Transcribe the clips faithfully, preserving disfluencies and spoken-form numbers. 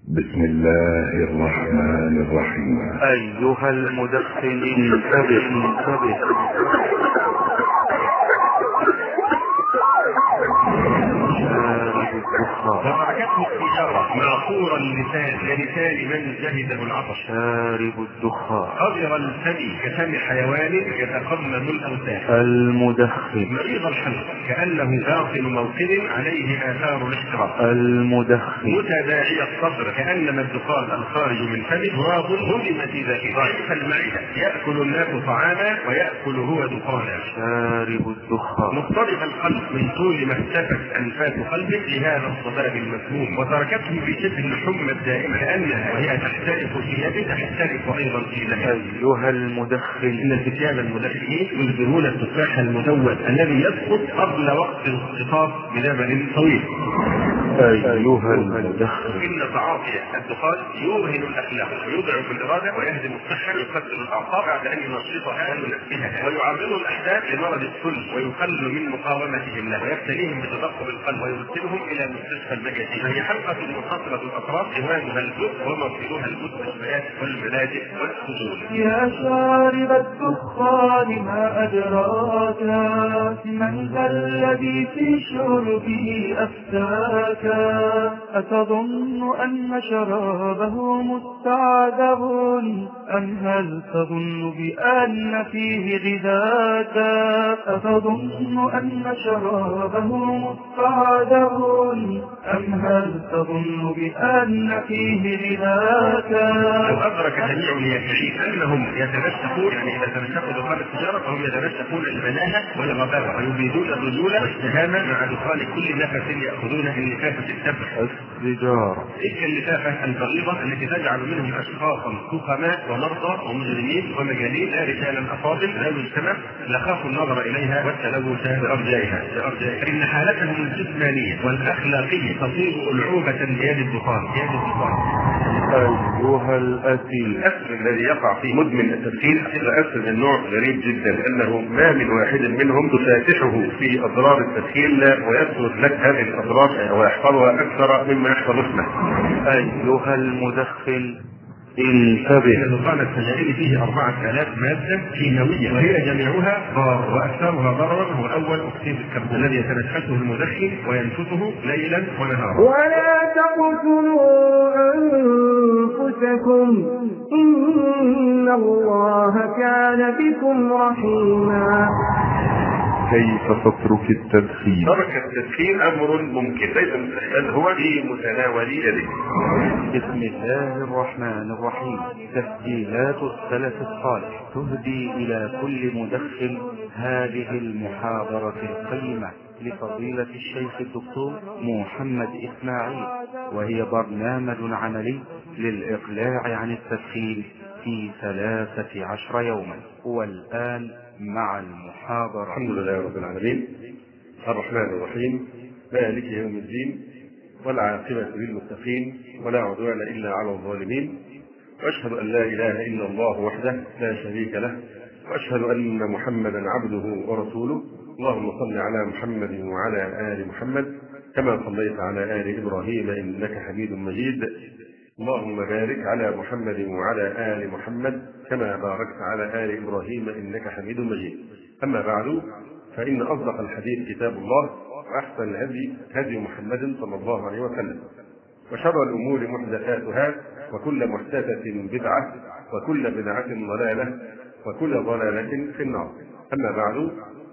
بسم الله الرحمن الرحيم. أيها المدخن انتبه انتبه. فبركته التجارة معصور اللسان كلسان من جهده العطش. شارب الدخان أبيض الفم كفم حيوان يتقمم الأوساخ. المدخن مريض الحلق كأنه باطن موقد عليه آثار الاحتراق. المدخن متداعي الصدر كأنما الدخان الخارج من فمه تراب هدمت ذاته. ضعيف المعدة يأكل الناس طعاما ويأكل هو دخانا. شارب الدخان مضطرب القلب من طول ما اختفت أنفاس قلبه لهذا الصداب المسموم، وتركته في شبه الحمى الدائمة كأنها وهي تحترق في يده تحترق أيضا في لحمه. أيها المدخن إن الفتيان المدخنين ينذرون التفاح المدود الذي يسقط قبل وقت الخطاب بزمن طويل. أيها المدخن إن تعاطي الدخان يوهن الأخلاق ويضعف الإرادة ويهدم الصحة ويكسر الأعصاب بعد أن ينشطها وينبهها ويعرض الأحداث لمرض السل ويقل من مقاومتهم له ويبتليهم بتضخم القلب ويرسلهم إلى مستشفى المجازين. فهي حلقة منحصرة الأطراف عنوانها الجزء ومصيرها المستشفيات والملاجئ والسجون. يا شارب الدخان ما أدراك من ذا الذي في شربه أفتاك؟ أتظن أن شرابه مستعذب أم هل تظن بأن فيه غذاك؟ أتظن أن شرابه مستعذب أم هل تظن بأن فيه غذاك؟ لو أدرك جميع اليافعين أنهم يتنشقون، يعني إذا تنشقوا دخان التجارة فهم يتنشقون البناهة والغباوة ويريدون الرجولة والشهامة مع دخان كل نفس يأخذونه من نفاسة التبع السجارة. تلك النفافة البغيضة التي تجعل منهم أشخاصا سخماء ومرضى ومجرمين ومجانين لا رجالا أفاضل لا مجتمع لخافوا النظر إليها والتلوث بأرجائها. إن حالتهم الجسمانية والأخلاقية تصير ألعوبة بيد الدخان. بيد الدخان. أيها الأثيم الأسر الذي يقع في مدمن التدخين الأسر من نوع غريب جدا، لأنه ما من واحد منهم تفاتحه في أضرار التدخين ويترك لك هذه الأضرار ويحفظها أكثر مما يحفظ اسمه. أيها المدخن انتبه. دخان السجائر فيه أربعة آلاف مادة كيماوية وهي جميعها ضار وأكثرها ضررا. هو الأول أكسيد الكربون الذي يتنفسه المدخن وينفثه ليلا ونهارا. ولا تقتلوا أنفسكم إن الله كان بكم رحيما. كيف تترك التدخين؟ ترك التدخين أمر ممكن ليس مستحيل، هو في متناول يدك. بسم الله الرحمن الرحيم. تسجيلات السلف الصالح تهدي إلى كل مدخن هذه المحاضرة القيمة لفضيلة الشيخ الدكتور محمد إسماعيل، وهي برنامج عملي للإقلاع عن التدخين في ثلاثة عشر يوما. والآن مع المحاضرة. الحمد لله رب العالمين الرحمن الرحيم مالك يوم الدين والعاقبة للمتقين ولا عدوان إلا على الظالمين، وأشهد أن لا إله إلا الله وحده لا شريك له، وأشهد أن محمدا عبده ورسوله. اللهم صل على محمد وعلى آل محمد كما صليت على آل إبراهيم إنك حميد مجيد. اللهم بارك على محمد وعلى آل محمد كما باركت على آل إبراهيم إنك حميد مجيد. أما بعد، فإن أصدق الحديث كتاب الله، وأحسن الهدي هدي محمد صلى الله عليه وسلم، وشر الأمور محدثاتها، وكل محدثة بدعة، وكل بدعة ضلالة، وكل ضلالة في النار. أما بعد،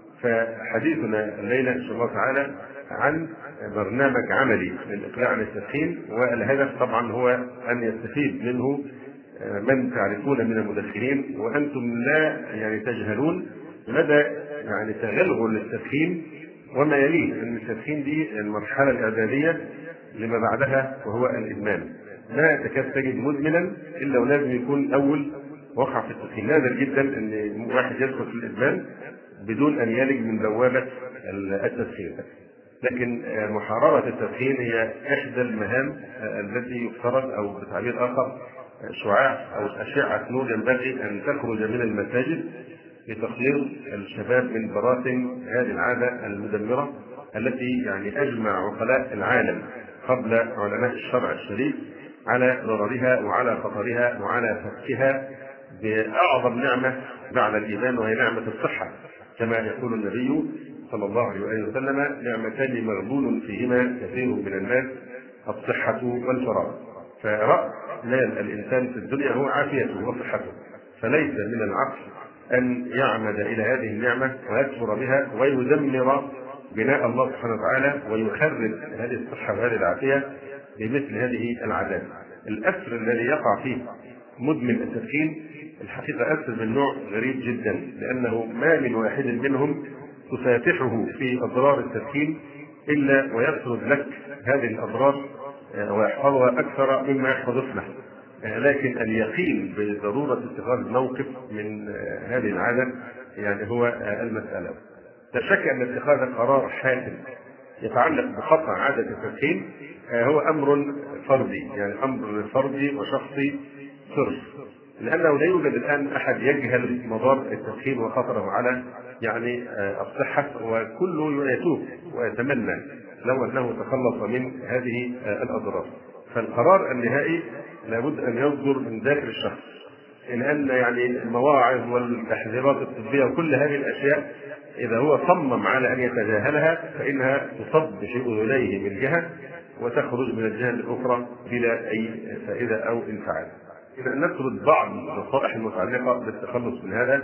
فحديثنا الليلة إن شاء الله تعالى عن برنامج عملي للإقلاع عن التدخين، والهدف طبعا هو أن يستفيد منه من تعرفون من المدخنين وأنتم لا يعني تجهلون مدى يعني تغلغل التدخين وما يليه. أن التدخين دي المرحلة الإعدادية لما بعدها وهو الإدمان. لا تكاد تجد مدمنا إلا ولازم يكون أول وقع في التدخين. نادر جدا أن واحد يدخل في الإدمان بدون أن يلج من بوابة التدخين. لكن محاربة التدخين هي إحدى المهام التي يفترض أو بتعبير آخر شعاع أو أشعة نور ينبغي أن تخرج من المساجد لتقليل الشباب من براثن هذه العادة المدمرة التي يعني أجمع عقلاء العالم قبل علماء الشرع الشريف على ضررها وعلى خطرها وعلى فكها بأعظم نعمة بعد الإيمان، وهي نعمة الصحة، كما يقول النبي صلى الله عليه وسلم: نعمتان مغبون فيهما كثير من الناس، الصحة والفراغ. فرأس مال الإنسان في الدنيا هو عافيته وصحته، فليس من العقل أن يعمد إلى هذه النعمة ويكفر بها ويدمر بناء الله سبحانه وتعالى ويخرب هذه الصحة وهذه العافية بمثل هذه العادات. الأسر الذي يقع فيه مدمن التدخين الحقيقة أسر من نوع غريب جدا، لأنه ما من واحد منهم تفاتحه في أضرار التدخين إلا ويسرد لك هذه الأضرار ويحفظها أكثر مما يحفظ اسمه. لكن اليقين بضرورة اتخاذ الموقف من هذه العادة يعني هو المسألة. لا شك أن اتخاذ قرار حاسم يتعلق بقطع عادة التدخين هو أمر فردي، يعني أمر فردي وشخصي صرف، لأنه لا يوجد الآن أحد يجهل مضار التدخين وخطره على يعني الصحة، وكله يتوب ويتمنى لو أنه تخلص من هذه الأضرار. فالقرار النهائي لابد أن يصدر من داخل الشخص، لأن يعني المواعظ والتحذيرات الطبية وكل هذه الأشياء إذا هو صمم على أن يتجاهلها فإنها تصب في أذنيه من جهة وتخرج من الجهة الأخرى بلا أي فائدة أو انفعال. إذا نسرد بعض النصائح المتعلقة بالتخلص من هذا،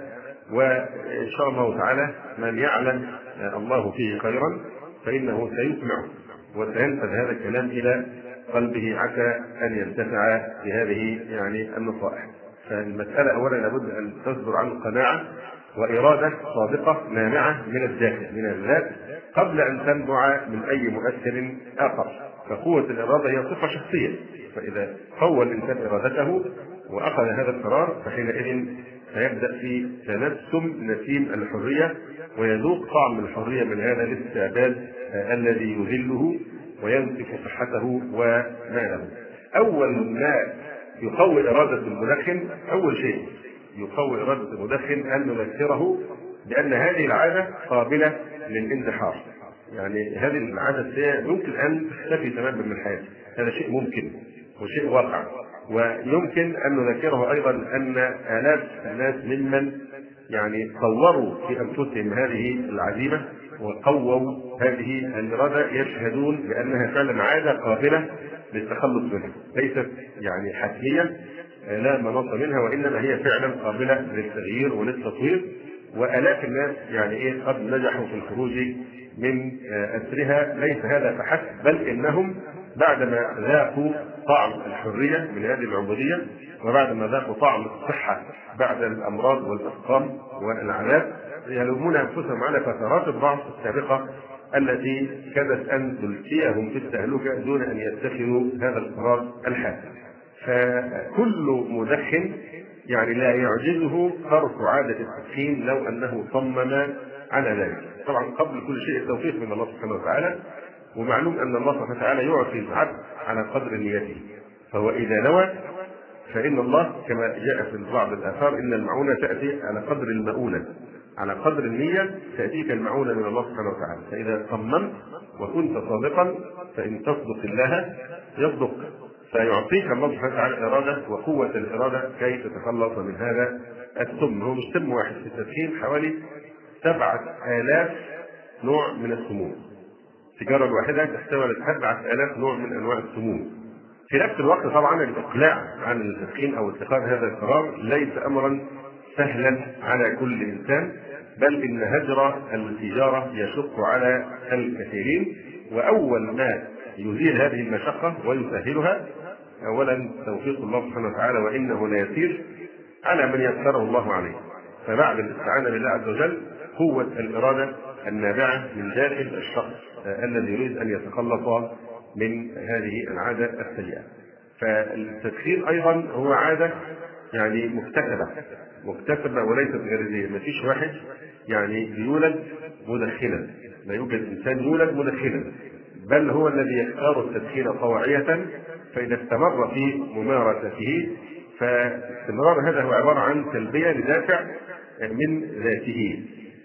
وإن شاء الله تعالى من يعلم الله فيه خيرا فإنه سيسمعه وسينفذ هذا الكلام إلى قلبه عسى أن ينتفع بهذه يعني النصائح. فالمسألة أولا لابد أن تصدر عن قناعة وإرادة صادقة نابعة من الداخل من الذات قبل أن تنبع من أي مؤثر آخر. فقوة الإرادة هي صفة شخصية، فإذا قوى الإنسان إرادته وأخذ هذا القرار فحينئذ سيبدأ في تنسم نسيم الحرية ويذوق طعم الحرية من هذا الاستعباد الذي يذله وينسف صحته وماله. أول ما يقوي إرادة المدخن، أول شيء يقوي إرادة المدخن أن نذكره بأن هذه العادة قابلة للانتحار. يعني هذه العادة يمكن أن تختفي تماما من حياته، هذا شيء ممكن وشيء واقع. ويمكن أن نذكره أيضا أن آلاف الناس ممن يعني طوروا في أنفسهم هذه العزيمة وقووا هذه الإرادة يشهدون بأنها فعلا عادة قابلة للتخلص منها، ليست يعني حتمية لا مناص منها، وإنما هي فعلا قابلة للتغيير وللتطوير. وآلاف الناس يعني إيه قد نجحوا في الخروج من أسرها. ليس هذا فحسب، بل إنهم بعدما ذاقوا طعم الحرية من هذه العبودية وبعدما ذاقوا طعم الصحة بعد الأمراض والأسقام والعذاب يلومون أنفسهم على فترات الضعف السابقة التي كادت أن تلقيهم في التهلكة دون أن يتخذوا هذا القرار الحاسم. فكل مدخن يعني لا يعجزه ترك عادة التدخين لو أنه صمم على ذلك. طبعا قبل كل شيء التوفيق من الله سبحانه وتعالى، ومعلوم أن الله سبحانه وتعالى يعطي العبد على قدر نيته، فهو إذا نوى فإن الله كما جاء في بعض الآثار إن المعونة تأتي على قدر المؤونة، على قدر النية تأتيك المعونة من الله سبحانه وتعالى. فإذا صممت وكنت صادقا فإن تصدق الله يصدق، فيعطيك الله سبحانه وتعالى إرادة وقوة الإرادة كي تتخلص من هذا السم. هو مش سم واحد في التدخين، حوالي سبعة آلاف نوع من السموم. السيجارة الواحدة تحتوي على سبعة آلاف نوع من أنواع السموم. في نفس الوقت طبعا الإقلاع عن التدخين أو اتخاذ هذا القرار ليس أمرا سهلا على كل إنسان، بل إن هجر التجارة يشق على الكثيرين. وأول ما يزيل هذه المشقة ويسهلها أولا توفيق الله سبحانه وتعالى، وإنه لا يسير على من يسره الله عليه. فبعد الاستعانة بالله عز وجل قوة الإرادة النابعة من داخل الشخص الذي يريد أن يتخلص من هذه العادة السيئة. فالتدخين أيضا هو عادة يعني مكتسبة مكتسبة وليست غريزية. ما فيش واحد يعني يولد مدخنا، لا يوجد إنسان يولد مدخنا، بل هو الذي يختار التدخين طواعية. فإذا استمر في ممارسته فاستمرار هذا هو عبارة عن تلبية لدافع من ذاته.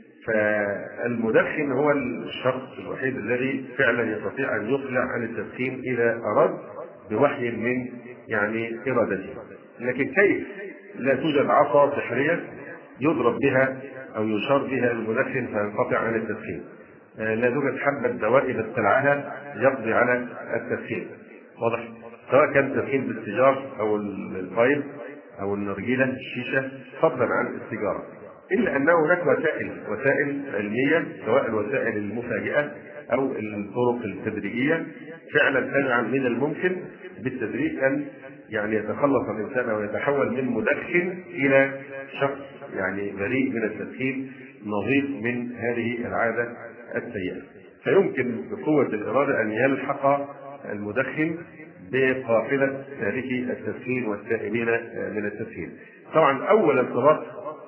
فالمدخن هو الشخص الوحيد الذي فعلا يستطيع أن يقلع عن التدخين إذا أراد، بوحي من يعني إرادته. لكن كيف لا توجد عصا سحرية يضرب بها أو يشار بها المدخن فينقطع عن التدخين؟ لا توجد حبة دواء إذا ابتلعها يقضي على التدخين. واضح؟ سواء كان تدخين بالسيجار أو الفايب أو النرجيلة الشيشة فضلا عن السيجارة، إلا أن هناك وسائل وسائل علمية سواء الوسائل المفاجئة أو الطرق التدريجية فعلا تجعل من الممكن بالتدريج أن يعني يتخلص الإنسان أو يتحول من مدخن إلى شخص يعني بريء من التدخين نظيف من هذه العادة السيئة. فيمكن بقوة الإرادة أن يلحق المدخن بقافلة تاركي التدخين والتائبين من التدخين. طبعا أول ارتباط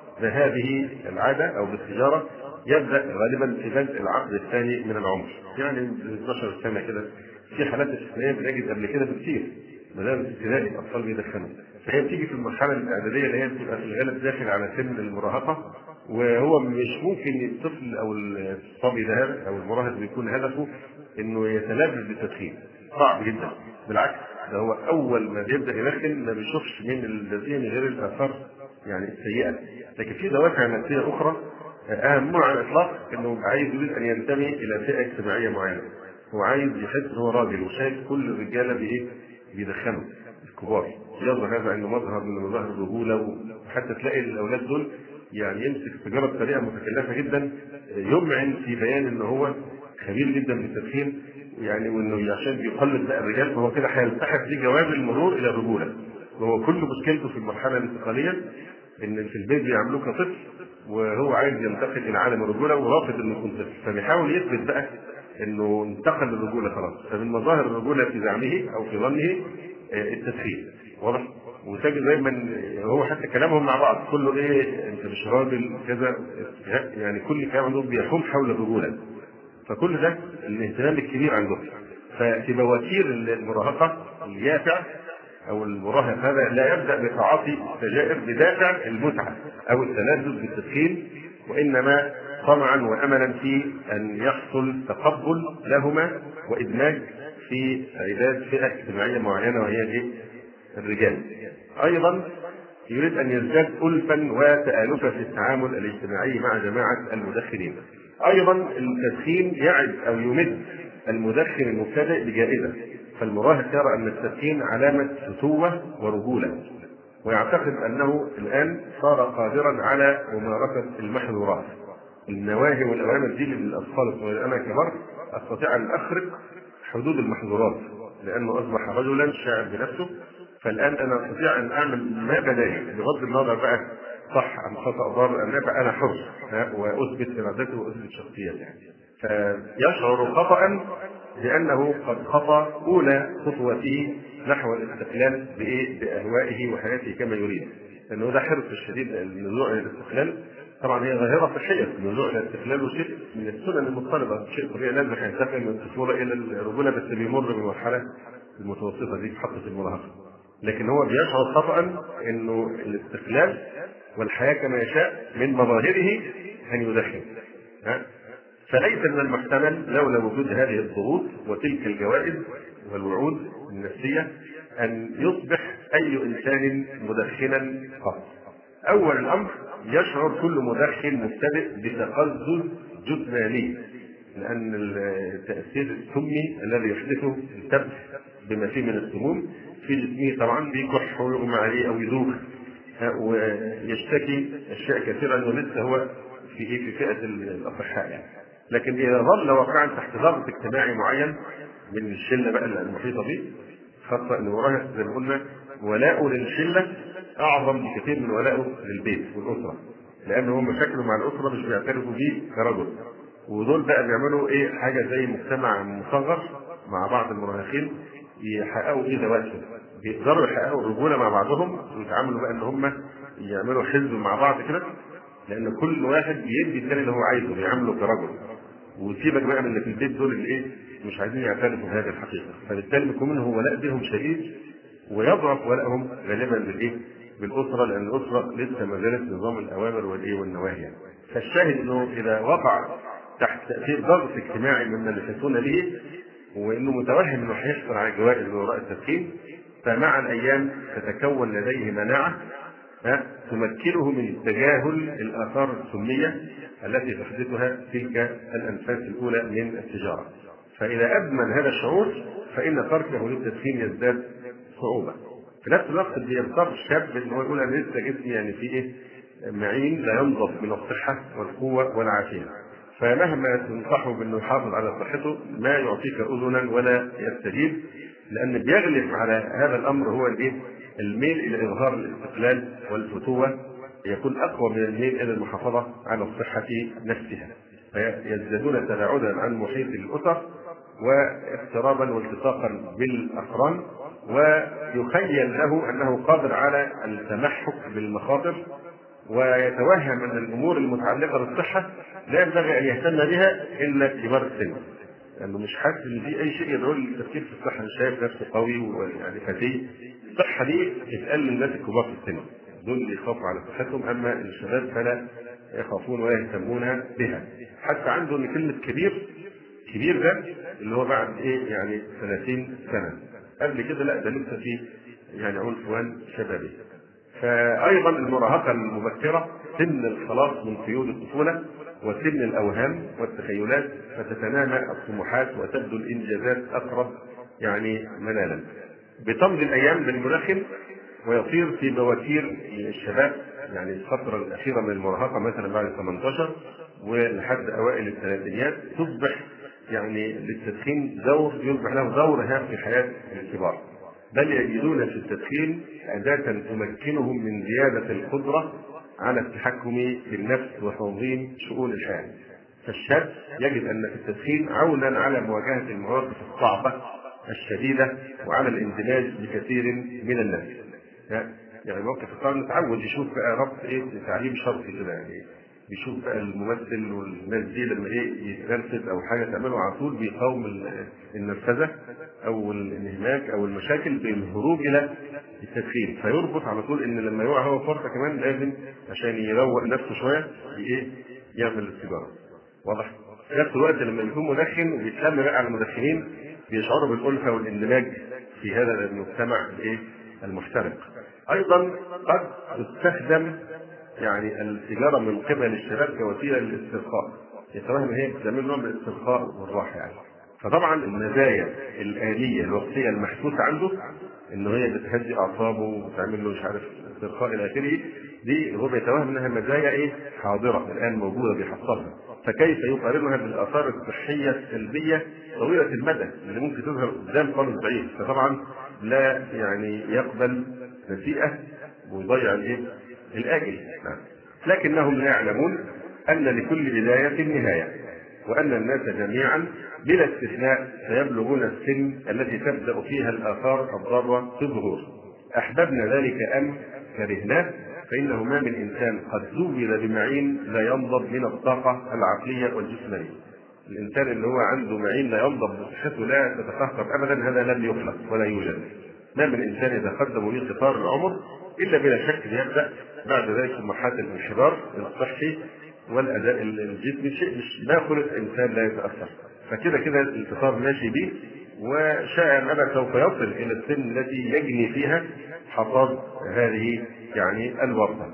بهذه العادة أو بالسيجارة يبدأ غالبا في بدء العقد الثاني من العمر، يعني اثناشر سنة كده. في حالات استثنائية بنجد قبل كده بكثير مدارس ابتدائي الأطفال بيدخنوا، فهي بتيجي في المرحلة الإعدادية اللي هي بتبقى في الغالب داخل على سن المراهقة، وهو مش ممكن الطفل أو الصبي ده أو المراهق بيكون هدفه إنه يتلذذ بالتدخين، صعب جدا. بالعكس ده هو أول ما بيبدأ يدخن ما بيشوفش من اللذين غير الآثار يعني السيئة. لكن في دوافع نفسية أخرى أهمها على الإطلاق إنه عايز يريد أن ينتمي إلى فئة اجتماعية معينة، هو عايز يحس إن هو راجل وشايف كل الرجالة بإيه؟ بيدخنوا الكبار، يظهر هذا إنه مظهر من مظاهر الرجولة. وحتى تلاقي الأولاد دول يعني يمسك السيجارة بطريقة متكلفة جدا، يمعن في بيان إن هو خبير جدا في التدخين، يعني وإنه عشان بيقلد بقى الرجال فهو كده هيلتحق في جواز المرور إلى الرجولة. وهو كل مشكلته في المرحلة الانتقالية إن في البيت بيعملوه كطفل وهو عايز ينتقل إلى عالم الرجولة ورافض إنه يكون طفل، فبيحاول يثبت بقى إنه انتقل للرجولة خلاص. فمن مظاهر الرجولة في زعمه أو في ظنه التدخين، واضح؟ وتجد دايما هو حتى كلامهم مع بعض كله ايه انت مش راجل كذا، يعني كل كلام عندهم بيحوم حول الرجوله. فكل ده الاهتمام الكبير عندهم. ففي بواتير المراهقه اليافع او المراهق هذا لا يبدا بتعاطي السجائر بدافع المتعه او التلذذ بالتدخين، وانما طمعا واملا في ان يحصل تقبل لهما وادماج في عداد فئه اجتماعيه معينه وهي ايه؟ الرجال. ايضا يريد ان يزداد الفا وتالفا في التعامل الاجتماعي مع جماعه المدخنين. ايضا التدخين يعد او يمد المدخن المبتدئ بجائزه، فالمراهق يرى ان التدخين علامه فتوه ورجوله، ويعتقد انه الان صار قادرا على ممارسه المحظورات. النواهي والاوامر دي للاطفال الصغيرين، انا كبرت استطيع ان اخرق حدود المحظورات لانه اصبح رجلا شاعر بنفسه، فالان انا استطيع ان اعمل ما بدالي بغض النظر بقى صح ام خطا ضار ام نافع، انا حر واثبت ارادتي واثبت شخصيتي. فيشعر خطا لانه قد خطا اولى خطوته نحو الاستقلال بايه؟ باهوائه وحياته كما يريد، لانه ده حرص الشديد النزوع الى الاستقلال. طبعا هي ظاهره صحيه، النزوع الى الاستقلال وشيء من السنن المضطربه، شيء طبيعي لازم هينتقل من الطفوله الى الرجوله، بس بيمر بالمرحله المتوسطه دي في حقه المراهقه. لكن هو بيشعر خطأ انه الاستقلال والحياه كما يشاء من مظاهره ان يدخن. فليس من المحتمل لولا وجود هذه الضغوط وتلك الجوائز والوعود النفسيه ان يصبح اي انسان مدخنا قط. اول الامر يشعر كل مدخن مبتدئ بتقزز جسماني، لان التاثير السمي الذي يحدثه التبس بما فيه من السموم في جسمه طبعا بيكح ويغمى عليه او يذوب ويشتكي اشياء كثيره، ولسه هو في ايه في فئه الاصحاء يعني. لكن اذا ظل واقعا تحت ضغط اجتماعي معين من الشله بقى المحيطه به، خاصه ان المراهق زي ما قلنا ولاؤه للشله اعظم بكثير من ولاؤه للبيت والاسره، لان هم مشاكله مع الاسره مش بيعترفوا بيه كرجل، ودول بقى بيعملوا ايه حاجه زي مجتمع مصغر مع بعض المراهقين يحققوا ايه ذواتهم، بيقدروا يحققوا الرجوله مع بعضهم ويتعاملوا بقى ان هم يعملوا حزب مع بعض كده، لان كل واحد بيدي الثاني اللي هو عايزه بيعامله كرجل. وسيبك بقى من اللي في البيت دول اللي ايه مش عايزين يعترفوا بهذه الحقيقه، فبالتالي بيكون منهم ولاء بهم شديد ويضعف ولائهم غالبا بالايه؟ بالاسره، لان الاسره لسه ما زالت نظام الاوامر والايه والنواهي. فالشاهد انه اذا وقع تحت تاثير ضغط اجتماعي ممن يحسون به وانه متوهم انه هيحصل على جوائز وراء التدخين، فمع الايام تتكون لديه مناعه تمكنه من تجاهل الاثار السميه التي تحدثها تلك الانفاس الاولى من السيجاره. فاذا ادمن هذا الشعور فان تركه للتدخين يزداد صعوبه. في نفس الوقت بيضطر الشاب ان هو يقول انا لسه جسمي يعني في ايه؟ معين لا ينضب من الصحه والقوه والعافيه. فمهما تنصحه بانه يحافظ على صحته ما يعطيك اذنا ولا يستجيب، لان بيغلب على هذا الامر هو الايه؟ الميل الى اظهار الاستقلال والفتوه، يكون اقوى من الميل الى المحافظه على الصحه نفسها، فيزدادون تباعدا عن محيط الاسر واقترابا والتصاقا بالاقران، ويخيل له انه قادر على التمحك بالمخاطر، ويتوهم ان الامور المتعلقه بالصحه لا ينبغي ان يهتم بها الا كبار السن، لانه مش حاسس ان في اي شيء يدعو للتفكير في الصحه، مش شايف نفسه قوي ويعني فتيه. الصحه دي بتتقال للناس الكبار في السن، دول اللي يخافوا على صحتهم، اما الشباب فلا يخافون ولا يهتمون بها. حتى عنده ان كلمه كبير كبير ده اللي هو بعد ايه؟ يعني ثلاثين سنه، قبل كده لا ده لسه في يعني عنفوان شبابي. فايضا المراهقه المبكره سن الخلاص من قيود الطفوله وسن الاوهام والتخيلات، فتتنامى الطموحات وتبدو الانجازات اقرب يعني منالا. بتمضي الايام بالمدخن ويصير في بواتير الشباب، يعني الفتره الاخيره من المراهقه مثلا بعد ثمانية عشر ولحد اوائل الثلاثينيات تصبح يعني للتدخين دور يصبح له دور هام في حياه الكبار، بل يجدون في التدخين اداه تمكنهم من زياده القدره على التحكم في النفس وتنظيم شؤون الحياه. فالشاب يجد ان في التدخين عونا على مواجهه المواقف الصعبه الشديده وعلى الاندماج بكثير من الناس. يعني موقف الصعب نتعود يشوف بقى ربط ايه تعليم شرطي كده، يعني بيشوف بقى الممثل والناس دي لما ايه يتنرفز او حاجه تعمله على طول بيقاوم النرفزه او الانهماك او المشاكل بالهروب الى التدخين، فيربط على طول ان لما يقع هو فرصه كمان لازم عشان يروق نفسه شويه ايه يعمل السيجاره. واضح؟ في نفس الوقت لما يكون مدخن وبيتلم بقى على المدخنين بيشعروا بالالفه والاندماج في هذا المجتمع الايه المحترق. ايضا قد تستخدم يعني السيجاره من قبل الشباب كوسيله للاسترخاء، يتوهم هي بتعمل نوع من الاسترخاء والراحه يعني. فطبعا المزايا الآلية الوقتية المحسوسة عنده انه هي بتهدي اعصابه وبتعمل له مش عارف استرخاء الى اخره، دي هو بيتوهم انها مزايا ايه حاضره الان موجوده بيحصلها، فكيف يقارنها بالاثار الصحيه السلبيه طويله المدى اللي ممكن تظهر قدام خالص بعيد؟ فطبعا لا يعني يقبل نسيئه ويضيع الايه الاجل. لكنهم لا يعلمون ان لكل بدايه نهايه، وان الناس جميعا بلا استثناء سيبلغون السن التي تبدا فيها الاثار الضاره في الظهور. احببنا ذلك ام كرهناه، فانه ما من انسان قد زود بمعين لا ينضب من الطاقه العقليه والجسمانيه. الانسان اللي هو عنده معين لا ينضب بصحته لا تتقهقر ابدا هذا لم يخلق ولا يوجد. ما من انسان يتقدم به قطار العمر الا بلا شك يبدا بعد ذلك مرحله الانحدار الصحي والاداء الجسمي، شيء مش ما خلق انسان لا يتاثر، فكده كده الانتصار ماشي به، وشاء ام ابى سوف يصل الى السن التي يجني فيها حصاد هذه يعني الورطه.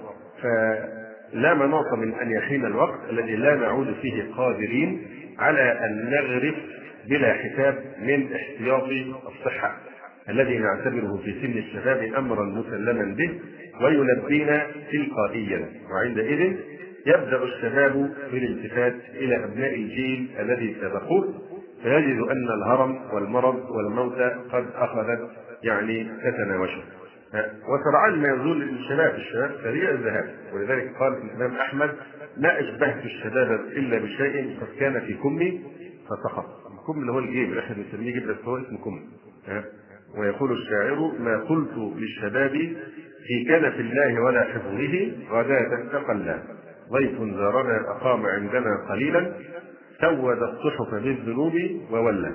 فلا مناص من ان يحين الوقت الذي لا نعود فيه قادرين على ان نغرف بلا حساب من احتياط الصحه الذي نعتبره في سن الشباب امرا مسلما به وينبينا تلقائيا، وعندئذ يبدأ الشباب في الالتفات إلى أبناء الجيل الذي سبقوه، فيجد أن الهرم والمرض والموت قد أخذت يعني تتناوشه، وسرعان ما يزول الشباب الشباب سريع الذهاب. ولذلك قال الإمام أحمد: ما أشبهت الشباب إلا بشيء قد كان في كمي فسقط. الكم اللي هو الجيب اللي احنا بنسميه جيب، بس هو اسمه كم. ويقول الشاعر: ما قلت للشباب في كنف الله ولا حفظه غداة تقلى، ضيف زارنا أقام عندنا قليلا سود الصحف بالذنوب وولى.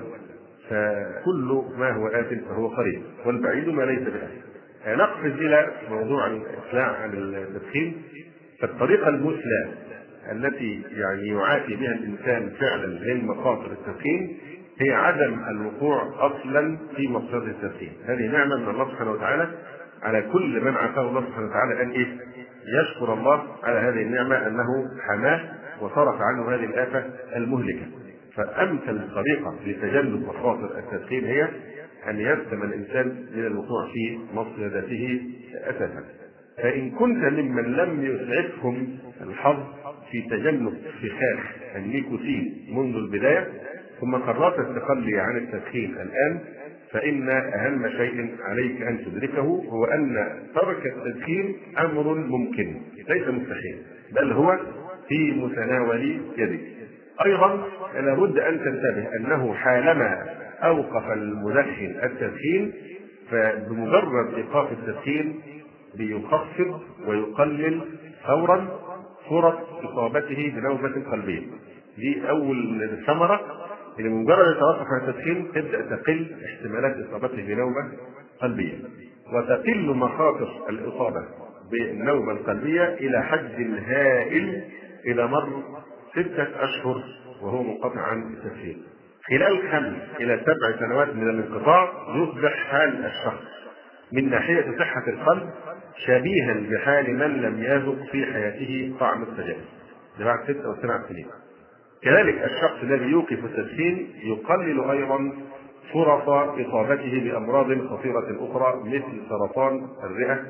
فكل ما هو آت فهو قريب، والبعيد ما ليس بآت. نقفز إلى موضوع الإقلاع عن التدخين. فالطريقة المثلى التي يعني يعافي بها الإنسان فعلا من مخاطر التدخين هي عدم الوقوع اصلا في مصيدة التدخين. هذه نعمه من الله سبحانه وتعالى على كل من عافاه الله سبحانه وتعالى ان ايه؟ يشكر الله على هذه النعمه انه حماه وصرف عنه هذه الافه المهلكه. فامثل طريقه لتجنب مخاطر التدخين هي ان يسلم الانسان من الوقوع في مصيدته اساسا. فان كنت ممن لم يسعفهم الحظ في تجنب فخاخ النيكوتين منذ البدايه ثم قررت التخلي عن التدخين الان، فإن أهم شيء عليك أن تدركه هو أن ترك التدخين أمر ممكن ليس مستحيل، بل هو في متناول يدك. أيضا لابد أن تنتبه أنه حالما أوقف المدخن التدخين فبمجرد إيقاف التدخين بيخفض ويقلل فورا فرص إصابته بنوبة قلبية. دي أول ثمرة، إن بمجرد التوقف عن التدخين تبدأ تقل احتمالات إصابته بنوبة قلبية، وتقل مخاطر الإصابة بالنوبة القلبية إلى حد هائل إلى مر ستة أشهر وهو منقطع عن التدخين. خلال خمس إلى سبع سنوات من الانقطاع يصبح حال الشخص من ناحية صحة القلب شبيها بحال من لم يذق في حياته طعم السجاير. ده بعد ست أو سبع سنين. كذلك الشخص الذي يوقف التدخين يقلل أيضا فرص إصابته بأمراض خطيرة أخرى مثل سرطان الرئة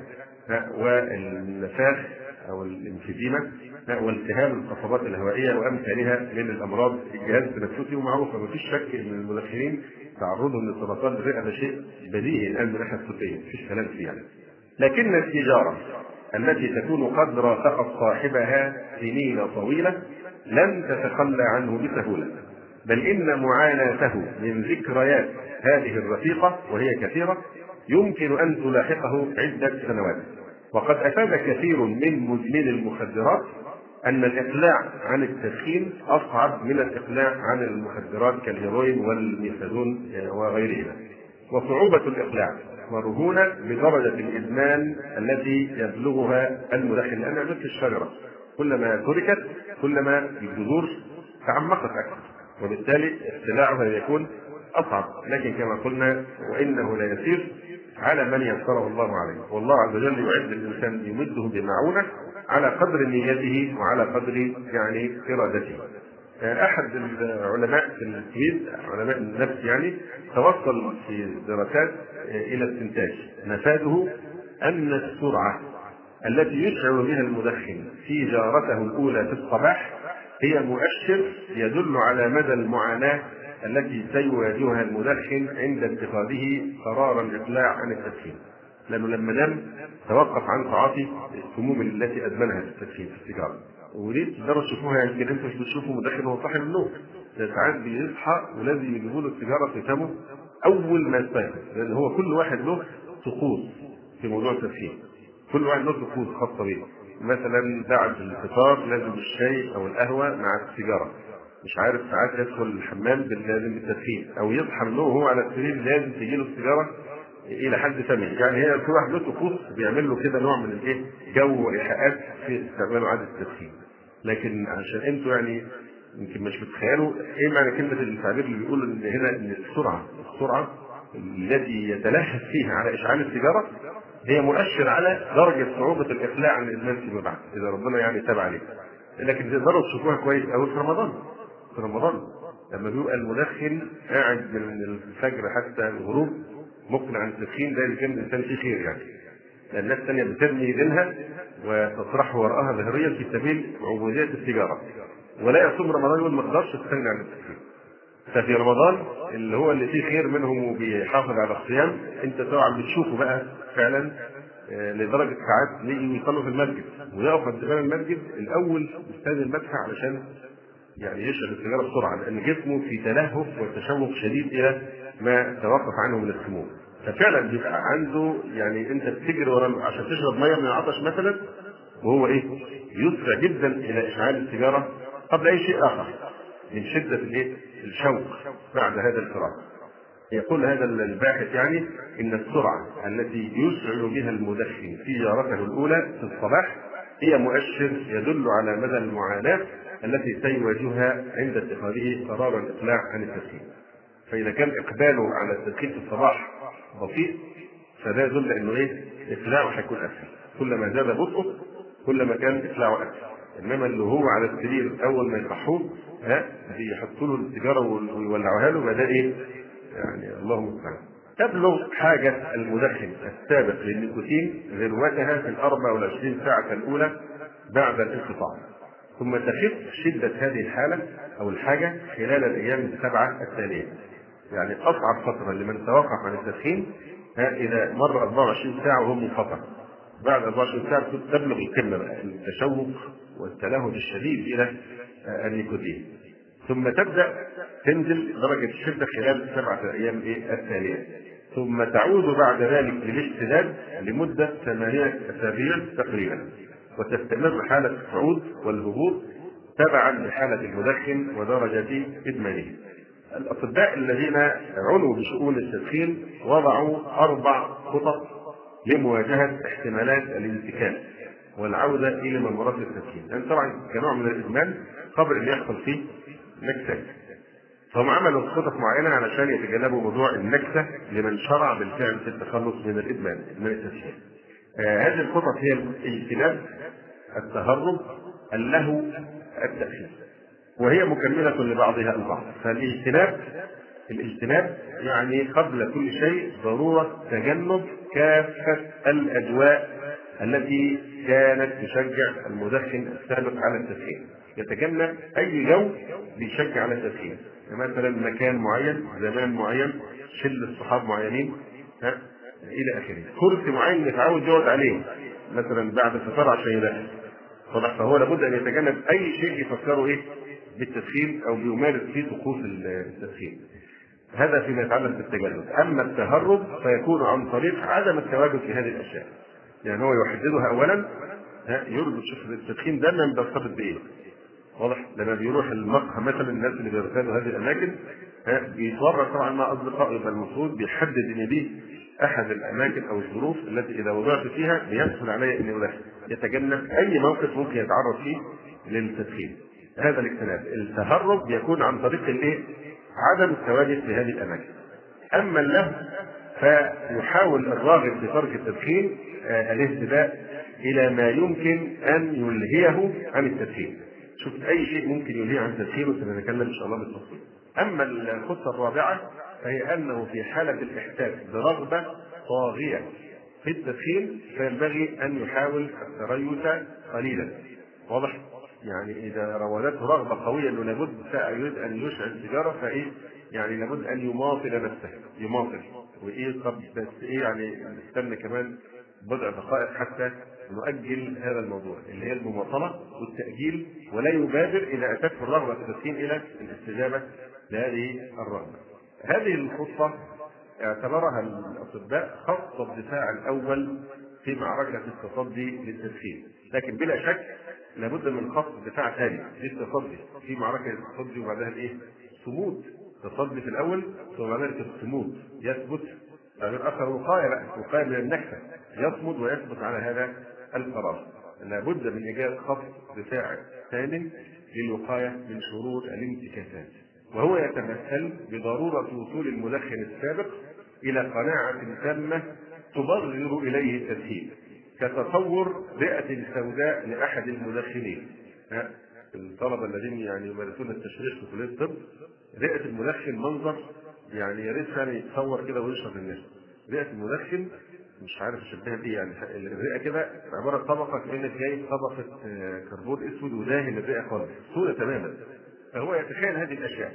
والنفاخ أو الإمفيزيما والتهاب القصبات الهوائية وأمثالها من الأمراض الجهاز التنفسي. ومعروفة ما فيش شك أن المدخنين تعرضهم لسرطان الرئة ده شيء بديهي الآن من الناحية الطبية، مفيش كلام فيه يعني. لكن التجارة التي تكون قد رافقت صاحبها سنين طويلة لن تتخلى عنه بسهولة، بل إن معاناته من ذكريات هذه الرفيقة وهي كثيرة يمكن أن تلاحقه عدة سنوات. وقد أفاد كثير من مدمني المخدرات أن الإقلاع عن التدخين أصعب من الإقلاع عن المخدرات كالهيروين والميثادون وغيرهما. وصعوبة الإقلاع مرهونة بدرجة الإدمان التي يبلغها المدخن، لأنها مثل الشجرة كلما تركت كلما الجذور تعمقت أكثر، وبالتالي ابتلاعها يكون أصعب. لكن كما قلنا وإنه لا يسير على من يسره الله عليه، والله عز وجل يعد الإنسان يمده بمعونة على قدر نيته وعلى قدر يعني إرادته. أحد العلماء في الكويت علماء النفس يعني توصل في دراسات إلى استنتاج مفاده أن السرعة التي يشعر بها المدخن في جارته الأولى في الصباح هي مؤشر يدل على مدى المعاناة التي سيواجهها المدخن عند اتخاذه قرار الإقلاع عن التدخين، لأنه لما نام توقف عن تعاطي السموم التي أدمنها في التدخين في السيجارة. ودي تقدروا تشوفوها، يمكن انتوا مش بتشوفوا مدخن وهو صاحي من النوم، ساعات بيصحى ولازم يجيبوا له السيجاره في فمه اول ما يستيقظ، لان هو كل واحد له طقوس في موضوع التدخين، كل واحد له طقوس خاصه بيه. مثلا بعد الفطار لازم الشاي او القهوه مع السيجاره، مش عارف ساعات يدخل الحمام لازم بالتدخين، او يصحى من النوم وهو على السرير لازم تجي له السيجاره الى حد فمه. يعني هي كل واحد له طقوس بيعمل له كده نوع من الايه جو وايحاءات في استعمال عاده التدخين. لكن عشان انتوا يعني يمكن مش بتخيلوا ايه معنى كلمه التعبير اللي بيقول ان هنا ان السرعه السرعه التي يتلهف فيها على اشعال السيجاره هي مؤشر على درجه صعوبه الاقلاع عن الادمان فيما بعد اذا ربنا يعني تاب عليه. لكن تقدروا تشوفوها كويس قوي في رمضان. في رمضان لما بيبقى المدخن قاعد من الفجر حتى الغروب مقنع عن التدخين، ده يمكن الانسان فيه خير يعني، لان الناس الثانيه بتبني دينها وتطرحه وراءها ظاهريا في سبيل عبوديه السيجاره، ولا يصوم رمضان يقول ما اقدرش استغنى عن التدخين. ففي رمضان اللي هو اللي فيه خير منهم وبيحافظ على الصيام، انت طبعا بتشوفه بقى فعلا لدرجه ساعات يجي يصلوا في المسجد ويقف قدام المسجد الاول يستاذن المدفع علشان يعني يشرب السيجاره بسرعه، لان جسمه في تلهف وتشوق شديد الى ما توقف عنه من السموم. ففعلا بيبقى عنده يعني انت بتجري وراه عشان تشرب ميه من العطش مثلا، وهو ايه يسرع جدا الى اشعال السيجاره قبل اي شيء اخر من شده الايه الشوق بعد هذا الفراغ. يقول هذا الباحث يعني ان السرعه التي يشعر بها المدخن في جارته الاولى في الصباح هي مؤشر يدل على مدى المعاناه التي سيواجهها عند اتخاذه قرار الاقلاع عن التدخين. فإذا كان إقباله على التدخين في الصباح بطيء فده يدل إنه إيه؟ إقلاعه هيكون أسهل. كلما زاد بطئه كلما كان إقلاعه أسهل. إنما اللي هو على السرير أول ما يصحوه ها بيحطوا له السيجارة ويولعوها له فده إيه؟ يعني الله المستعان. تبلغ حاجة المدخن السابق للنيكوتين ذروتها في الأربع والعشرين ساعة الأولى بعد الانقطاع، ثم تخف شدة هذه الحالة أو الحاجة خلال الأيام السبعة التالية. يعني أصعب فترة لمن توقف عن التدخين إذا مر أربع وعشرين ساعة وهو منقطع. بعد أربع وعشرين ساعة تبلغ القمة بقى التشوق والتلهف الشديد إلى النيكوتين، ثم تبدأ تنزل درجة الشدة خلال السبعة أيام التالية، ثم تعود بعد ذلك للاشتداد لمدة ثمانية أسابيع تقريبا، وتستمر حالة الصعود والهبوط تبعا لحالة المدخن ودرجة إدمانه. الأطباء الذين عنوا بشؤون التدخين وضعوا أربع خطط لمواجهة احتمالات الانتكاس والعودة إلى ممرات التدخين، لأن يعني طبعا كنوع من الإدمان قبل أن يحصل فيه نكسة، فهم عملوا خطط معينة علشان يتجنبوا موضوع النكسة لمن شرع بالفعل في التخلص من الإدمان من التدخين. آه هذه الخطط هي الاجتناب، التهرب، اللهو، التأخير، وهي مكملة لبعضها البعض. فالاجتناب الاجتناب يعني قبل كل شيء ضرورة تجنب كافة الأجواء التي كانت تشجع المدخن السابق على التدخين. يتجنب أي جو بيشجع على التدخين، مثلا مكان معين، زمان معين، شلة صحاب معينين، ها إلى آخره. كرسي معين يتعود يقعد عليه مثلا بعد الفطار عشان يدخن. طبعا فهو لابد أن يتجنب أي شيء يفكره إيه بالتدخين أو بيمارس فيه طقوس التدخين. هذا فيما يتعلق بالتجنب. أما التهرب فيكون عن طريق عدم التواجد في هذه الأشياء. يعني هو يحددها أولا، يربط شوف التدخين ده من بيرتبط بإيه؟ واضح؟ لما بيروح المقهى مثلا الناس اللي بيرتادوا هذه الأماكن بيتورط طبعا مع أصدقائه، يبقى المفروض بيحدد إن دي أحد الأماكن أو الظروف التي إذا وضعت فيها بيسهل عليه إنه يدخن. يتجنب أي موقف ممكن يتعرض فيه للتدخين. هذا الاجتناب. التهرب يكون عن طريق الايه؟ عدم التواجد في هذه الاماكن. اما اللهو فيحاول الراغب في ترك التدخين آه الاهتداء الى ما يمكن ان يلهيه عن التدخين. شوف اي شيء ممكن يلهيه عن التدخين وسنتكلم ان شاء الله بالتفصيل. اما الخطه الرابعه فهي انه في حاله الاحساس برغبه طاغيه في التدخين فينبغي ان يحاول التريث قليلا. واضح؟ يعني إذا راودته رغبة قوية إنه لابد يريد أن يشعل السيجارة فإيه؟ يعني لابد أن يماطل نفسه، يماطل وإيه طب بس إيه يعني نستنى كمان بضع دقائق حتى نؤجل هذا الموضوع اللي هي المماطلة والتأجيل، ولا يبادر إذا أتته الرغبة في التدخين إلى الاستجابة لهذه الرغبة. هذه الخطة اعتبرها الأطباء خط الدفاع الأول في معركة التصدي للتدخين، لكن بلا شك لابد من خط دفاع ثاني للتصدي في معركة التصدي، وبعدها الايه؟ صمود. تصدي في الأول ثم بعد ذلك الصمود، يثبت غير آخر وقاية بقى، وقاية من النكسة، يصمد ويثبت على هذا القرار. لابد من إيجاد خط دفاع ثاني للوقاية من شرور الانتكاسات، وهو يتمثل بضرورة وصول المدخن السابق إلى قناعة تامة تبرر إليه التدخين، كتصور رئة سوداء لأحد المدخنين. الطلبة الذين يعني يمارسون التشريح في كلية الطب، رئة المدخن منظر يعني يا ريت يعني يتصور كده ويشرح للناس. رئة المدخن مش عارف اشبهها بايه، يعني الرئة كده عبارة عن طبقة كأنك جايب طبقة كربون اسود وداهن الرئة خالص، سودة تماما. فهو يتخيل هذه الأشياء،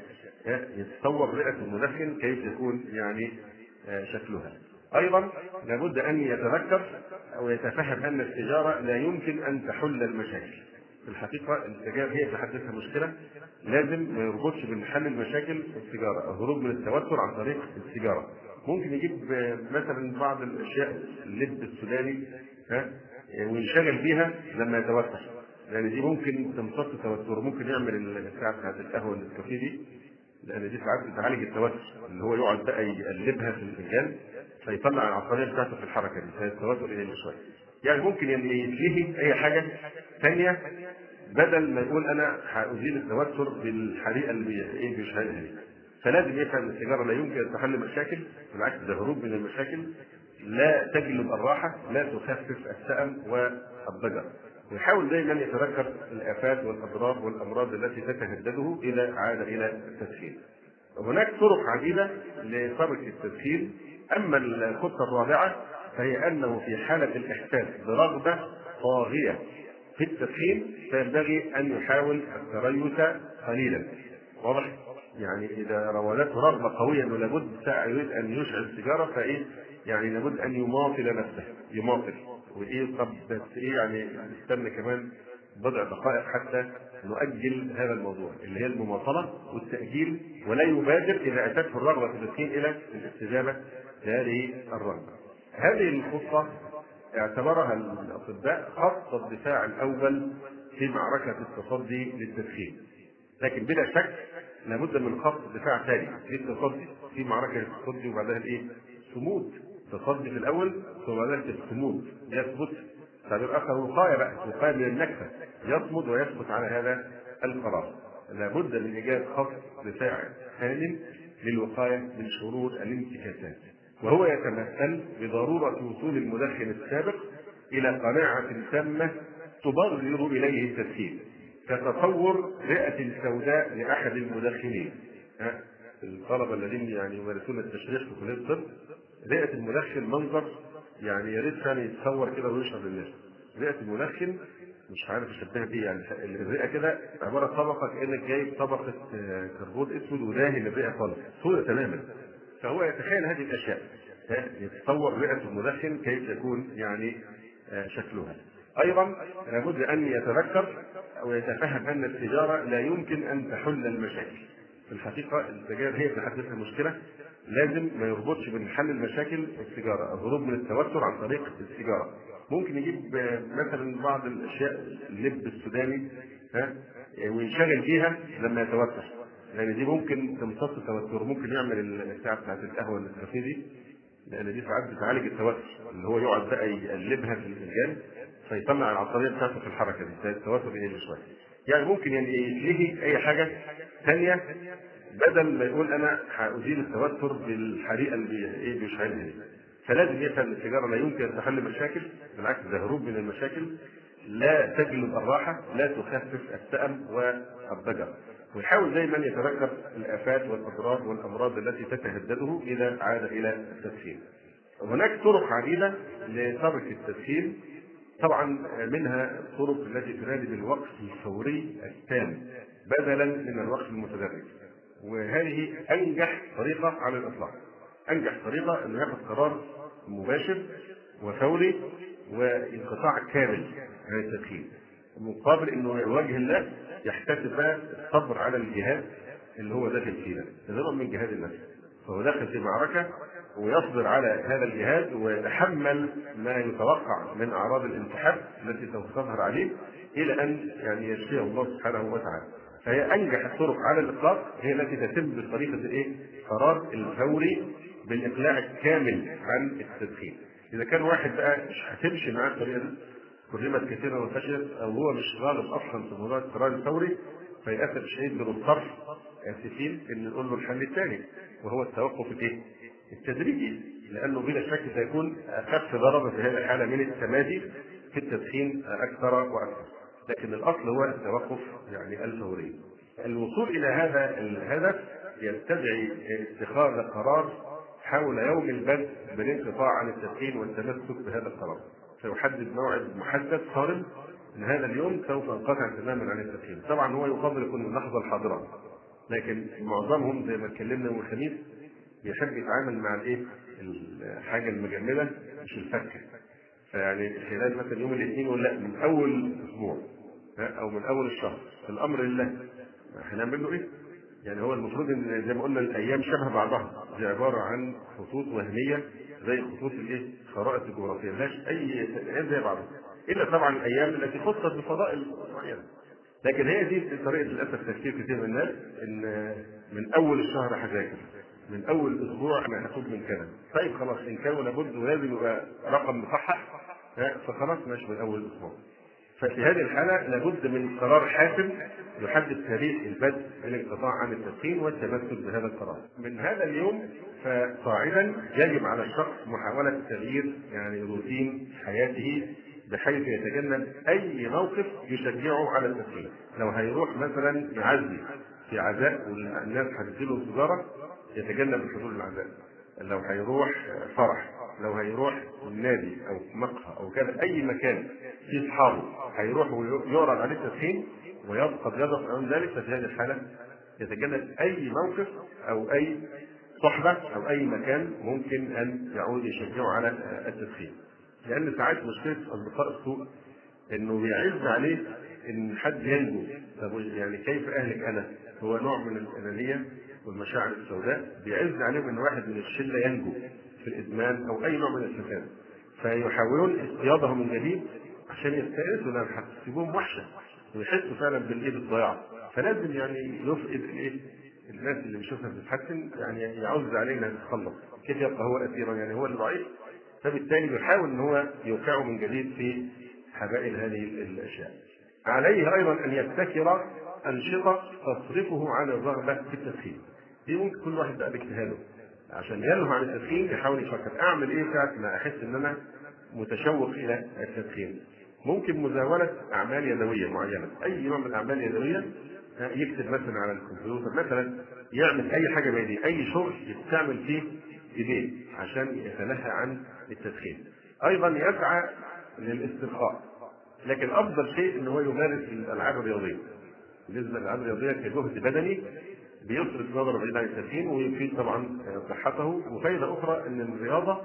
يتصور رئة المدخن كيف يكون يعني شكلها. أيضا لابد أن يتذكر أو يتفهم أن السيجارة لا يمكن أن تحل المشاكل. في الحقيقة السجائر هي في حد ذاتها مشكلة، لازم ما يربطش بين حل المشاكل السيجارة، الهروب من التوتر عن طريق السيجارة. ممكن يجيب مثلا بعض الأشياء اللب السوداني ها وينشغل بيها لما يتوتر، لأن دي ممكن تمتص التوتر. ممكن يعمل الساعة بتاعت القهوة النسكافيه دي، لأن دي ساعات بتعالج التوتر، اللي هو يقعد بقى يقلبها في الفنجان فيطلع العصبية بتاعته في الحركة دي، فالتوتر يقل شوية. يعني ممكن يلهي أي حاجة ثانية بدل ما يقول أنا هأزيل التوتر بالحريقة اللي بيشهدها دي. فلازم يفهم ان السيجاره لا يمكن ان تحل مشاكل، بالعكس ده هروب من المشاكل، لا تجلب الراحه، لا تخفف السأم والضجر. ويحاول دائما يتذكر الافات والاضرار والامراض التي تتهدده اذا عاد الى التدخين. هناك طرق عديده لترك التدخين. اما الخطه الرابعه فهي انه في حاله الاحساس برغبه طاغيه في التدخين فينبغي ان يحاول التريث قليلا. واضح؟ يعني اذا راودته رغبه قويه انه لابد ساعه يريد ان يشعل السيجاره فايه؟ يعني لابد ان يماطل نفسه، يماطل وايه؟ طب بس ايه يعني نستنى كمان بضع دقائق حتى نؤجل هذا الموضوع اللي هي المماطله والتاجيل، ولا يبادر اذا اتته الرغبه في التدخين الى الاستجابه لهذه الرغبه. هذه الخطه اعتبرها الاطباء خط الدفاع الاول في معركه التصدي للتدخين. لكن بلا شك لابد من خط دفاع ثاني للتصدي في معركه التصدي، وبعدها الايه؟ صمود. تصدي في الاول ثم بعدها الصمود، يثبت. تعبير اخر وقايه بقى، وقايه من النكسه، يصمد ويثبت على هذا القرار. لابد من ايجاد خط دفاع ثاني للوقايه من شرور الانتكاسات، وهو يتمثل بضروره وصول المدخن السابق الى قناعه تامه تبرر اليه التدخين، كتصور رئه سوداء لاحد المدخنين. ها؟ الطلبه الذين يعني يمارسون التشريح في كليه الطب، رئه المدخن منظر يعني يا ريت كان يتصور كده ويشرح للناس. رئه المدخن مش عارف اشبهها بيه، يعني الرئه كده عباره طبقه كانك جايب طبقه كربون اسود وداهن الرئه خالص، سوداء تماما. فهو يتخيل هذه الاشياء، يتصور رئه المدخن كيف يكون يعني شكلها. ايضا لابد ان يتذكر او يتفهم ان التجاره لا يمكن ان تحل المشاكل. في الحقيقه التجاره هي في حد ذاتها المشكله، لازم ما يربطش بين حل المشاكل والسيجاره، الهروب من التوتر عن طريق السيجاره. ممكن يجيب مثلا بعض الاشياء، اللب السوداني، ها، وينشغل بيها لما يتوتر، لان يعني دي ممكن تمتص التوتر. ممكن يعمل الساعه بتاعت القهوه النسكافيه دي، لان دي ساعات بتعالج التوتر، اللي هو يقعد بقى يقلبها في الفنجان فيطلع العصبيه بتاعته في الحركه دي، التوتر يقل شويه. يعني ممكن يعني يلهي اي حاجه ثانيه بدل ما يقول انا هازيل التوتر بالحريقه اللي ايه بيشعلها دي. فلازم يفهم السيجاره لا يمكن ان تحل مشاكل، بالعكس ده هروب من المشاكل، لا تجلب الراحه، لا تخفف السأم والضجر. ويحاول دائما يتذكر الافات والاضرار والامراض التي تتهدده اذا عاد الى التدخين. هناك طرق عديده لترك التدخين، طبعا منها الطرق التي تنادي بالوقف الفوري التام بدلا من الوقف المتدرج، وهذه انجح طريقه على الاطلاق. انجح طريقه انه ياخذ قرار مباشر وفوري وانقطاع كامل عن التدخين، مقابل انه يواجه الناس يحتسب بقى الصبر على الجهاد اللي هو داخل فيه، ده نوع من جهاد النفس. فهو داخل في معركه ويصبر على هذا الجهاد ويتحمل ما يتوقع من اعراض الانسحاب التي سوف تظهر عليه الى ان يعني يشفيه الله سبحانه وتعالى. فهي انجح الطرق على الاطلاق هي التي تتم بطريقه الايه؟ قرار الفوري بالاقلاع الكامل عن التدخين. اذا كان واحد بقى مش هتمشي معاه الطريقه دي، كلمت كثيرا وفشلت، او هو مش غالب اصلا في موضوع القرار الفوري، فللاسف الشديد بنضطر اسفين ان نقول له الحل الثاني وهو التوقف الايه؟ التدريجي، لانه بلا شك سيكون اخف ضررا في هذه الحاله من التمادي في التدخين اكثر واكثر. لكن الاصل هو التوقف يعني الفوري. الوصول الى هذا الهدف يستدعي اتخاذ قرار حول يوم البدء بالانقطاع عن التدخين والتمسك بهذا القرار. سيحدد موعد محدد صارم ان هذا اليوم سوف انقطع تماما عن التدخين. طبعا هو يفضل يكون اللحظه الحاضره، لكن معظمهم زي ما اتكلمنا يوم الخميس بيحب يتعامل مع الايه؟ الحاجه المجمده مش الفكه. فيعني خلال مثلا يوم الاثنين يقول لا من اول اسبوع او من اول الشهر، الامر لله هنعمل له ايه؟ يعني هو المفروض ان زي ما قلنا الايام شبه بعضها، دي عباره عن خطوط وهميه زي خطوط الايه؟ الخرائط الجغرافيه، ملهاش اي ايام زي بعضها، الا طبعا الايام التي خصت بفضائل معينه. لكن هي دي طريقه للاسف تفكير كثير من الناس، ان من اول الشهر هذاكر، من اول اسبوع انا هاخد من كذا. طيب خلاص ان كان لابد ولازم يبقى رقم مصحح فخلاص ماشي من اول اسبوع. ففي هذه الحالة لابد من قرار حاسم يحدد تاريخ البدء بالانقطاع عن التدخين والتمسك بهذا القرار. من هذا اليوم فصاعدا يجب على الشخص محاولة تغيير يعني روتين حياته بحيث يتجنب أي موقف يشجعه على التدخين. لو هيروح مثلا يعزي في عزاء والناس هتديله سيجارة يتجنب الحضور للعزاء. لو هيروح فرح، لو هيروح النادي أو مقهى أو كذا أي مكان فيه أصحابه هيروح ويعرض عليه التدخين وقد يضف عن ذلك، ففي هذه الحالة يتجنب أي موقف أو أي صحبة أو أي مكان ممكن أن يعود يشجعه على التدخين. لأن ساعات مشكلة أصدقاء السوء إنه بيعز عليه إن حد ينجو. طب يعني كيف أهلك أنا؟ هو نوع من الأنانية والمشاعر السوداء، بيعز عليهم إن واحد من الشلة ينجو في الإدمان أو أي نوع من الفساد، فيحاولون اصطياده من جديد عشان يستأنسوا لأن هتسيبوهم وحشة ويحسوا فعلا بالإيد الضياع. فلازم يعني يفقد الإيه الناس اللي بيشوفها بتتحسن، يعني يعوز علينا نتخلص. كيف يبقى هو أسيرا؟ يعني هو اللي ضعيف، فبالتالي بيحاول ان هو يوقعه من جديد في حبائل هذه الاشياء. عليه ايضا ان يبتكر انشطه تصرفه عن الرغبه في التدخين. دي ممكن كل واحد بقى باجتهاده عشان ينهى عن التدخين يحاول يفكر اعمل ايه ساعه ما احس ان انا متشوق الى التدخين. ممكن مزاوله اعمال يدويه معينه، اي نوع من الاعمال اليدويه، يكتب مثلا على الكمبيوتر مثلا، يعمل اي حاجه بايديه، اي شغل يستعمل فيه ايديه عشان يتنهى عن التدخين. ايضا يسعى للاسترخاء، لكن افضل شيء ان هو يمارس الالعاب الرياضيه. بالنسبه للالعاب الرياضيه كجهد بدني بيصرف نظره بعيد عن التدخين ويفيد طبعا صحته. وفائده اخرى ان الرياضه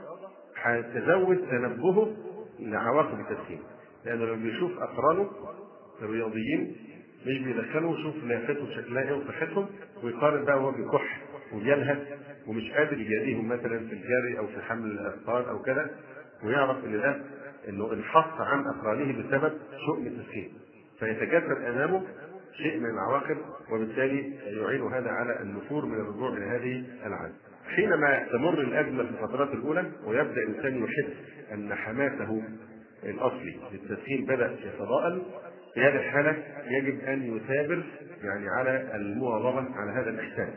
هتزود تنبهه لعواقب التدخين، لانه لما بيشوف اقرانه الرياضيين مش بيدخلوا يشوف لياقتهم شكلها ايه وصحتهم ويقارن بقى وهو بيكح وبيلهث ومش قادر يجاريهم مثلا في الجري او في حمل الاثقال او كذا، ويعرف ان ده انه انحط عن اقرانه بسبب شؤم التدخين، فيتجسد امامه شيء من العواقب، وبالتالي يعين هذا على النفور من الرجوع الى هذه العاده. حينما تمر الازمه في الفترات الاولى ويبدا الانسان يحس ان حماسه الاصلي للتدخين بدا يتضاءل، في هذه الحاله يجب ان يثابر يعني على المواظبه على هذا الاحساس،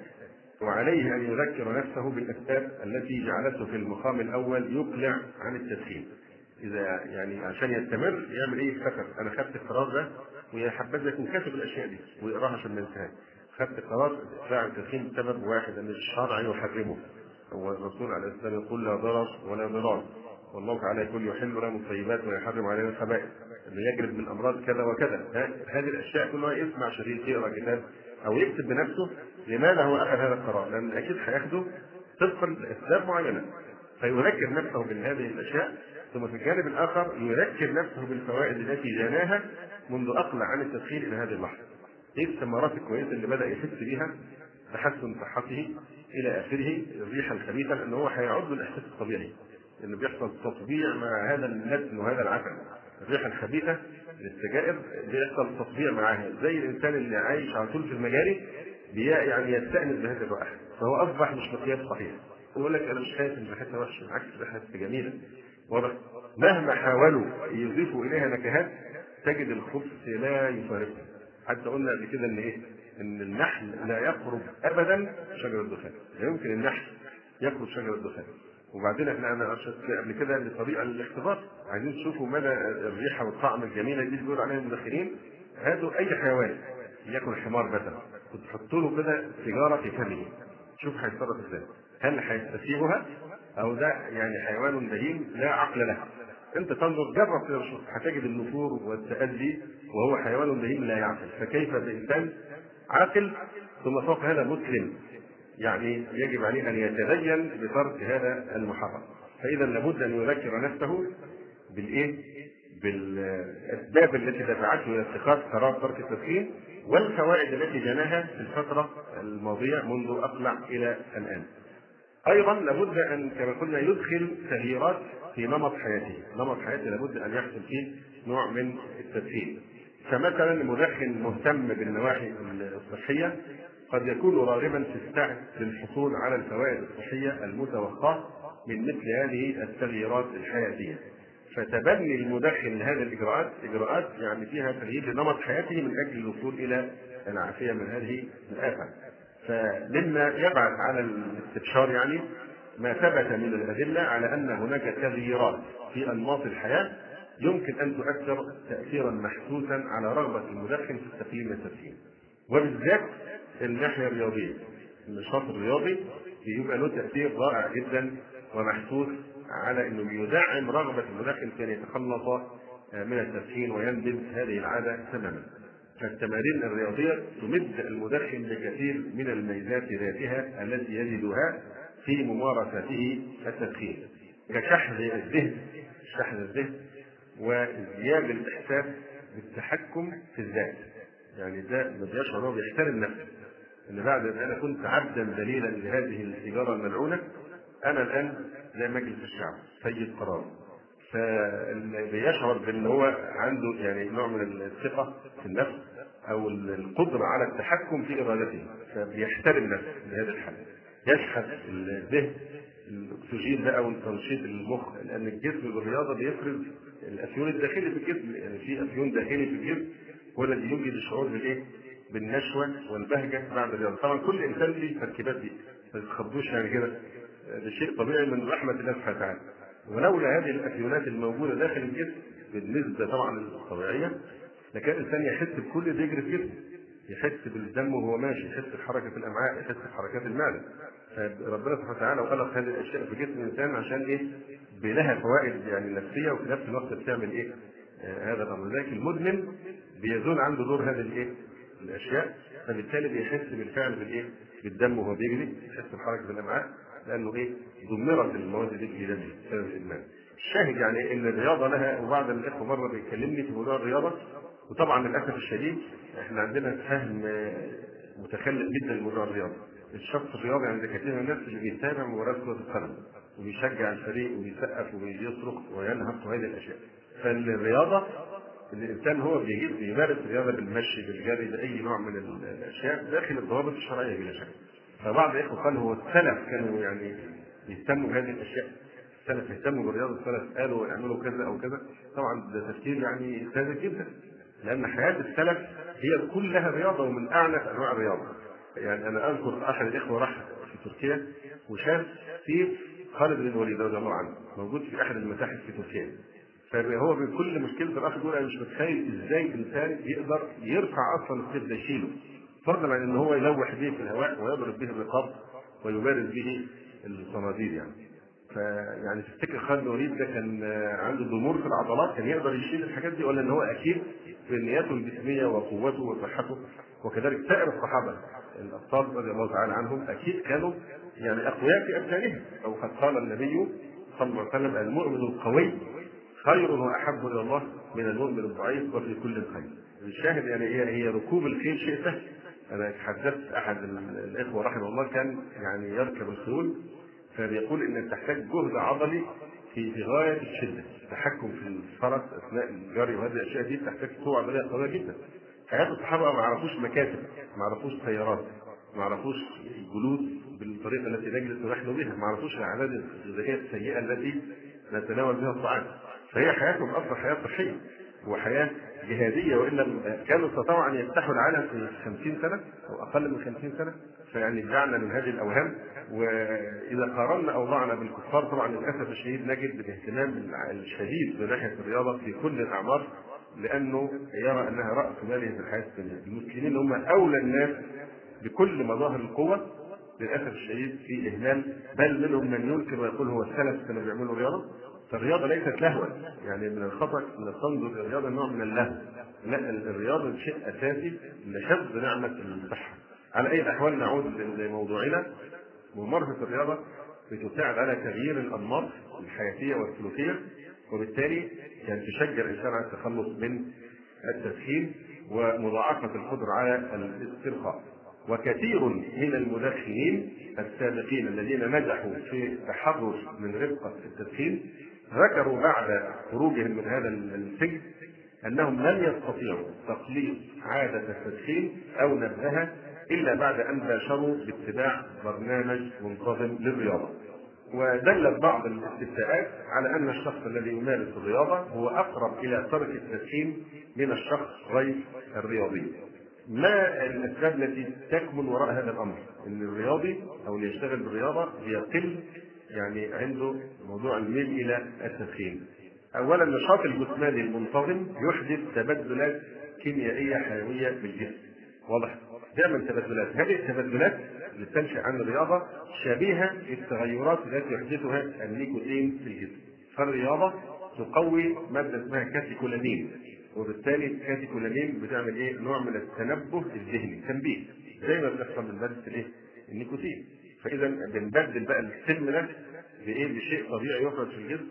وعليه ان يذكر نفسه بالاسباب التي جعلته في المقام الاول يقلع عن التدخين. اذا يعني عشان يستمر يعمل ايه؟ يفتكر انا خدت القرار ده، ويا حبذا يكون كاتب الاشياء دي ويقراها عشان ما ينساهاش. خدت قرار اقلاع عن التدخين بسبب واحد ان الشرع يحرمه، هو الرسول عليه الصلاه والسلام يقول لا ضرر ولا ضرار، والله تعالى يقول يحل لنا الطيبات ويحرم علينا الخبائث، انه يجلب من امراض كذا وكذا. هذه الاشياء كلها يسمع شريط، يقرا كتاب، او يكتب بنفسه لماذا هو اخذ هذا القرار، لان اكيد هياخده طبقا لاسباب معينه، فيذكر نفسه بهذه الاشياء. ثم في الجانب الاخر يذكر نفسه بالفوائد التي جناها منذ اقلع عن التدخين الى هذه اللحظه. ايه الثمرات الكويسه اللي بدا يحس بها؟ تحسن صحته الى اخره، الريحه الخبيثه، لانه هو هيعود للاحساس الطبيعي انه بيحصل تطبيع مع هذا النتن وهذا العفن. الريحه الخبيثه للسجائر بيحصل تطبيع معاها، زي الانسان اللي عايش على طول في المجاري يعني يستأنس بهذه الرائحه، فهو اصبح مش مقياس صحيح. يقول لك انا مش خايف ان ريحتها وحشه، بالعكس ريحتها جميله. واضح؟ مهما حاولوا يضيفوا اليها نكهات تجد الخبث لا يفارقها. حتى قلنا قبل كده ان ايه؟ ان النحل لا يقرب ابدا شجر الدخان، لا يمكن النحل يقرب شجر الدخان. وبعدين احنا انا ارشدت قبل كده لطريقه للاختبار، عايزين تشوفوا مدى الريحه والطعم الجميله دي بيقول عليها المدخنين. هاتوا اي حيوان ياكل حمار مثلا وتحطوا له كده سيجاره في فمه، شوف هيتصرف ازاي. هل هيستسيغها او ده يعني حيوان بهيم لا عقل له؟ انت تنظر جرب كده وشوف، هتجد النفور والتأذي وهو حيوان بهيم لا يعقل، فكيف بانسان عاقل ثم فوق هذا مسلم؟ يعني يجب عليه ان يتدين بترك هذا المحرم. فاذا لابد ان يذكر نفسه بالايه؟ بالاسباب التي دفعته الى اتخاذ قرار ترك التدخين والفوائد التي جناها في الفتره الماضيه منذ اقلع الى الان. ايضا لابد ان كما قلنا يدخل تغييرات في نمط حياته، نمط حياته لابد ان يحصل فيه نوع من التدخين. فمثلا المدخن مهتم بالنواحي الصحيه قد يكون راغبا في السعي للحصول على الفوائد الصحيه المتوقعه من مثل هذه التغييرات الحياتيه، فتبني المدخن لهذه الاجراءات اجراءات يعني فيها تغيير لنمط حياته من اجل الوصول الى العافيه من هذه الافه. فمما يبعث على الاستبشار يعني ما ثبت من الادله على ان هناك تغييرات في انماط الحياه يمكن ان تؤثر تاثيرا محسوسا على رغبه المدخن في التقليل من التدخين، وبالذات الناحيه الرياضيه. النشاط الرياضي بيبقى له تاثير رائع جدا ومحسوس على انه يدعم رغبه المدخن في ان يتخلص من التدخين وينبذ هذه العاده تماما. فالتمارين الرياضيه تمد المدخن بكثير من الميزات ذاتها التي يجدها في ممارسته التدخين، كشحذ الذهن شحذ الذهن وازدياد الاحساس بالتحكم في الذات. يعني ده ما بيشعر هو بيحترم نفسه، ان بعد ان انا كنت عبدا ذليلا لهذه السيجاره الملعونه انا الان زي مجلس الشعب سيد قرار. فبيشعر بان هو عنده يعني نوع من الثقه في النفس او القدره على التحكم في ارادته، فبيحترم نفسه بهذا الحال. يشحذ الذهن الاكسجين ده او تنشيط المخ، لان الجسم بالرياضه بيفرز الافيون الداخلي في الجسم، يعني في افيون داخلي في الجسم هو الذي يوجد الشعور بالايه؟ بالنشوه والبهجه بعد الرياضه. طبعا كل انسان له التركيبات دي، ما تتخضوش يعني كده، ده شيء طبيعي من رحمه الله سبحانه وتعالى. ولولا هذه الافيونات الموجوده داخل الجسم بالنسبه طبعا الطبيعيه لكان الانسان يحس بكل اللي يجري في جسمه، يحس بالدم وهو ماشي، يحس بحركه الامعاء، يحس بحركات المعده. فربنا سبحانه وتعالى خلق هذه الاشياء في جسم الانسان عشان ايه؟ بلها فوائد يعني نفسيه وفي نفس الوقت بتعمل ايه؟ آه هذا الامر. لذلك المدمن بيزول عنده دور هذه الايه؟ الاشياء، فبالتالي بيحس بالفعل بالايه؟ بالدم وهو بيجري، يحس بحركه الامعاء، لانه ايه؟ دمرت المواد دي في دمه بسبب الادمان. الشاهد يعني ان الرياضه لها، وبعض الاخوه مره بيكلمني في موضوع الرياضه، وطبعا للاسف الشديد احنا عندنا فهم متخلف جدا لموضوع الرياضه. الشخص الرياضي عند كثير من الناس اللي بيتابع مباراه كره القدم وبيشجع الفريق وبيسقف وبيصرخ وينهق وهذه الاشياء. فالرياضه الانسان هو بيجيب بيمارس الرياضه بالمشي بالجري باي نوع من الاشياء داخل الضوابط الشرعيه بلا شك. فبعض الاخوه قال هو السلف كانوا يعني يهتموا بهذه الاشياء، السلف يهتموا بالرياضه، السلف قالوا يعملوا كذا او كذا. طبعا ده تفكير يعني ساذج جدا، لان حياه السلف هي كلها رياضه ومن اعنف انواع الرياضه. يعني انا اذكر احد الاخوه راح في تركيا وشاف سيف خالد بن الوليد رضي الله عنه موجود في احد المتاحف في تركيا. فهو بكل مشكله الاخ يقول انا مش متخيل ازاي انسان يقدر يرفع اصلا السيف ده يشيله، فضلا عن ان هو يلوح به في الهواء ويضرب به الرقاب ويبارز به الصناديق يعني. فيعني تفتكر خالد بن الوليد ده كان عنده ضمور في العضلات كان يقدر يشيل الحاجات دي، ولا ان هو اكيد في نياته الجسميه وقوته وصحته؟ وكذلك سائر الصحابه الابطال رضي الله تعالى عنهم اكيد كانوا يعني اقوياء في ابدانهم، او قد قال النبي صلى الله عليه وسلم المؤمن القوي خير واحب الى الله من المؤمن الضعيف وفي كل خير. الشاهد يعني هي هي ركوب الخيل شيء سهل. انا حدثت احد الاخوه رحمه الله كان يعني يركب الخيول، فبيقول انك تحتاج جهد عضلي في في غايه الشده، التحكم في الفرس اثناء الجري وهذه الاشياء دي تحتاج قوه عضليه قويه جدا. حياه الصحابه ما عرفوش مكاتب، ما عرفوش سيارات، ما عرفوش جلوس بالطريقه التي نجلس ونحن بها، ما عرفوش العادات الغذائيه السيئه التي نتناول بها الطعام. فهي حياتهم اصلا حياه صحيه وحياه جهاديه، والا كانوا استطاعوا ان يفتحوا العالم في خمسين سنه او اقل من خمسين سنه. فيعني دعنا من هذه الاوهام. واذا قارنا اوضاعنا بالكفار طبعا للاسف الشديد نجد الاهتمام الشديد بناحيه الرياضه في كل الاعمار، لانه يرى انها راس ماله في الحياه الدنيا. المسلمين هم اولى الناس بكل مظاهر القوه، للاسف الشديد في اهمال، بل منهم من ينكر ويقول هو السلف كانوا بيعملوا رياضه. فالرياضه ليست لهوا، يعني من الخطا ان تنظر للرياضه نوع من اللهو. لا، الرياضه شيء اساسي لحفظ نعمه الصحه. على اي الاحوال نعود لموضوعنا. ممارسه الرياضه بتساعد على تغيير الانماط الحياتيه والسلوكيه، وبالتالي يعني تشجع الانسان على التخلص من التدخين ومضاعفه القدره على الاسترخاء. وكثير من المدخنين السابقين الذين نجحوا في التحرر من رفقه التدخين ذكروا بعد خروجهم من هذا السجن انهم لم يستطيعوا تقليص عاده التدخين او نبذها الا بعد ان باشروا باتباع برنامج منتظم للرياضه. ودلت بعض الاستفتاءات على أن الشخص الذي يمارس الرياضة هو أقرب إلى ترك التدخين من الشخص غير الرياضي. ما الأسباب التي تكمن وراء هذا الأمر؟ أن الرياضي أو اللي يشتغل بالرياضة يقل يعني عنده موضوع الميل إلى التدخين. أولا النشاط الجسماني المنتظم يحدث تبدلات كيميائية حيوية بالجسم، واضح؟ دائما تبدلات، هذه التبدلات اللي تنشأ عن الرياضة شبيهة بالتغيرات التي يحدثها النيكوتين في الجسم. فالرياضة تقوي مادة اسمها كاتيكولامين، وبالتالي الكاتيكولامين بتعمل ايه؟ نوع من التنبه الذهني، تنبيه زي ما بيحصل من مادة الايه؟ النيكوتين. فإذا بنبدل بقى السم ده بايه؟ بشيء طبيعي يخرج في الجسم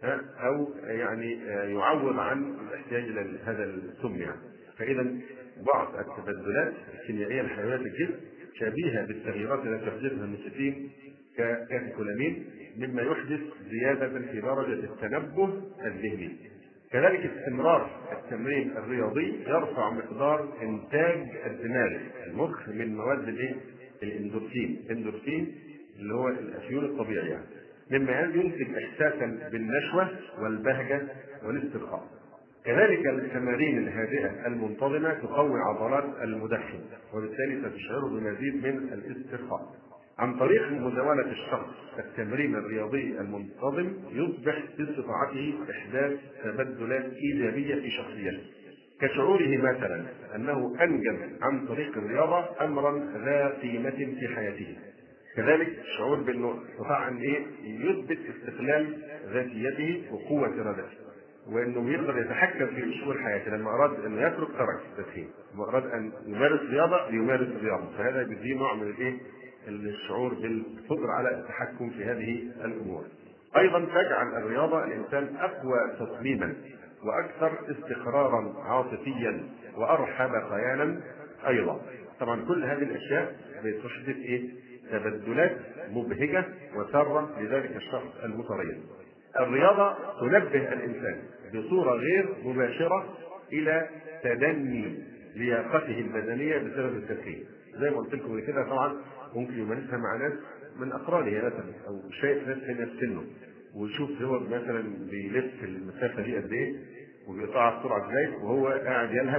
أو يعني يعوض عن الاحتياج إلى هذا السم يعني. فإذا بعض التبدلات الكيميائية الحيوية في الجسم شبيهة بالتغييرات التي يحدثها النيكوتين ككاتيكولامين، مما يحدث زيادة في درجة التنبه الذهني. كذلك استمرار التمرين الرياضي يرفع مقدار إنتاج الدماغ المخ من مواد الايه؟ الاندورفين، الاندورفين اللي هو الأفيون الطبيعي يعني. مما ينتج إحساسا بالنشوة والبهجة والاسترخاء. كذلك التمارين الهادئة المنتظمة تقوي عضلات المدخن، وبالتالي ستشعر بمزيد من الاسترخاء. عن طريق مزاولة الشخص التمرين الرياضي المنتظم يصبح في استطاعته إحداث تبدلات إيجابية في شخصيته، كشعوره مثلا أنه أنجز عن طريق الرياضة أمرا ذا قيمة في حياته. كذلك الشعور بأنه استطاع أن إيه؟ يثبت استقلال ذاتيته وقوة إرادته، وأنه يقدر يتحكم في شؤون حياته. لما أراد أن يترك ترك التدخين، لما أراد أن يمارس رياضة ليمارس رياضة، فهذا بيديه نوع من الإيه؟ الشعور بالقدرة على التحكم في هذه الأمور. أيضا تجعل الرياضة الإنسان أقوى تصميما وأكثر استقرارا عاطفيا وأرحب خيالا أيضا. طبعا كل هذه الأشياء بتحدث إيه؟ تبدلات مبهجة وسارة لذلك الشخص المتريض. الرياضة تنبه الإنسان بصورة غير مباشرة إلى تدني لياقته البدنية بسبب التدخين. زي ما قلت لكم كده، طبعا ممكن يمارسها مع ناس من أقرانه مثلا، أو شايف ناس هنا في سنه ويشوف هو مثلا بيلف المسافة دي قد إيه وبيقطعها بسرعة إزاي، وهو قاعد يلهث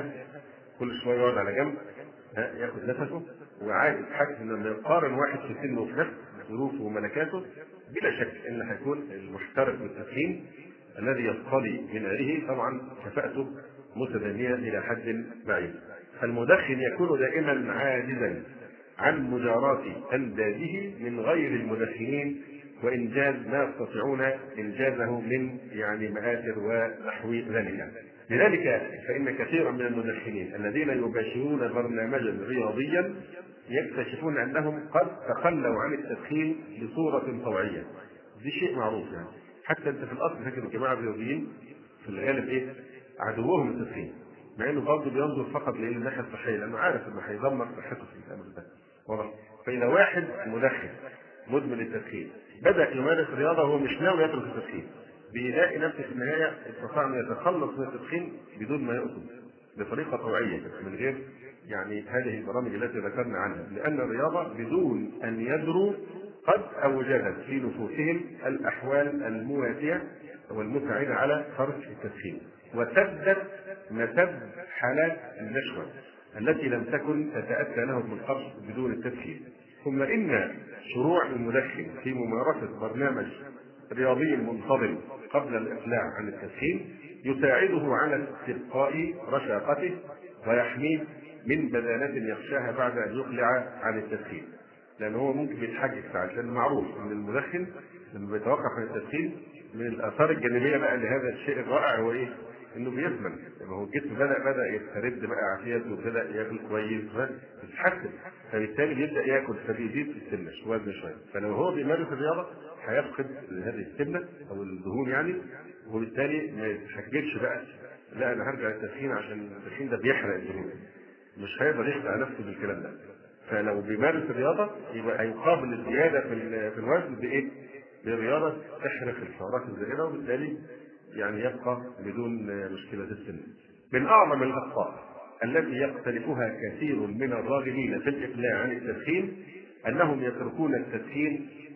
كل شوية يقعد على جنب ياخد نفسه وعايز يتحكم. لما يقارن واحد في سنه وفي نفس ظروفه وملكاته، بلا شك ان هيكون المحترف بالتدخين الذي يصطلي من ناره طبعا كفاءته متدنيه الى حد بعيد. فالمدخن يكون دائما عاجزا عن مجاراة انداده من غير المدخنين وانجاز ما يستطيعون انجازه من يعني مآثر ونحو ذلك. لذلك فإن كثيرا من المدخنين الذين يباشرون برنامجا رياضيا يكتشفون أنهم قد تخلوا عن التدخين بصورة طوعية. دي شيء معروف يعني. حتى أنت في الأصل فاكر الجماعة الرياضيين في الغالب إيه؟ عدوهم التدخين، مع إنه برضه بينظر فقط للناحية الصحية، لأنه عارف إنه هيدمر صحته في الأمر ده. واضح؟ فإذا واحد مدخن مدمن التدخين بدأ يمارس رياضة وهو مش ناوي يترك التدخين، بيلاقي نفسه في النهاية استطاع أن يتخلص من التدخين بدون ما يقصد، بطريقة طوعية من غير يعني هذه البرامج التي ذكرنا عنها. لأن الرياضة بدون أن يدروا قد أوجدت في نفوسهم الأحوال المواتية والمساعدة على ترك التدخين، وسدت مسد حالات النشوة التي لم تكن تتأتى لهم من قبل بدون التدخين. ثم إن شروع المدخن في ممارسة برنامج رياضي منتظم قبل الإقلاع عن التدخين يساعده على استبقاء رشاقته ويحميه من بدانة يخشاها بعد أن يقلع عن التدخين، لأنه هو ممكن يتحجج ساعات. لأن معروف أن المدخن لما بيتوقف عن التدخين من الآثار الجانبية بقى لهذا الشيء الرائع هو إيه؟ إنه بيثمن، لما هو الجسم بدأ بدأ يسترد بقى عافيته وبدأ ياكل كويس فبيتحسن، فبالتالي بيبدأ ياكل فبيزيد في السمنة وزنه شوية. فلو هو بيمارس الرياضة هيفقد هذه السمنة أو الدهون يعني، وبالتالي ما يتحججش بقى لا أنا هرجع التدخين عشان التدخين ده بيحرق الدهون، مش هيقدر يخدع نفسه بالكلام ده. فلو بيمارس الرياضة يبقى هيقابل الزيادة في في الوزن بإيه؟ بالرياضة تحرق السعرات الزائدة، وبالتالي يعني يبقى بدون مشكلة السن. من أعظم الأخطاء التي يقترفها كثير من الراغبين في الإقلاع عن التدخين أنهم يتركون التدخين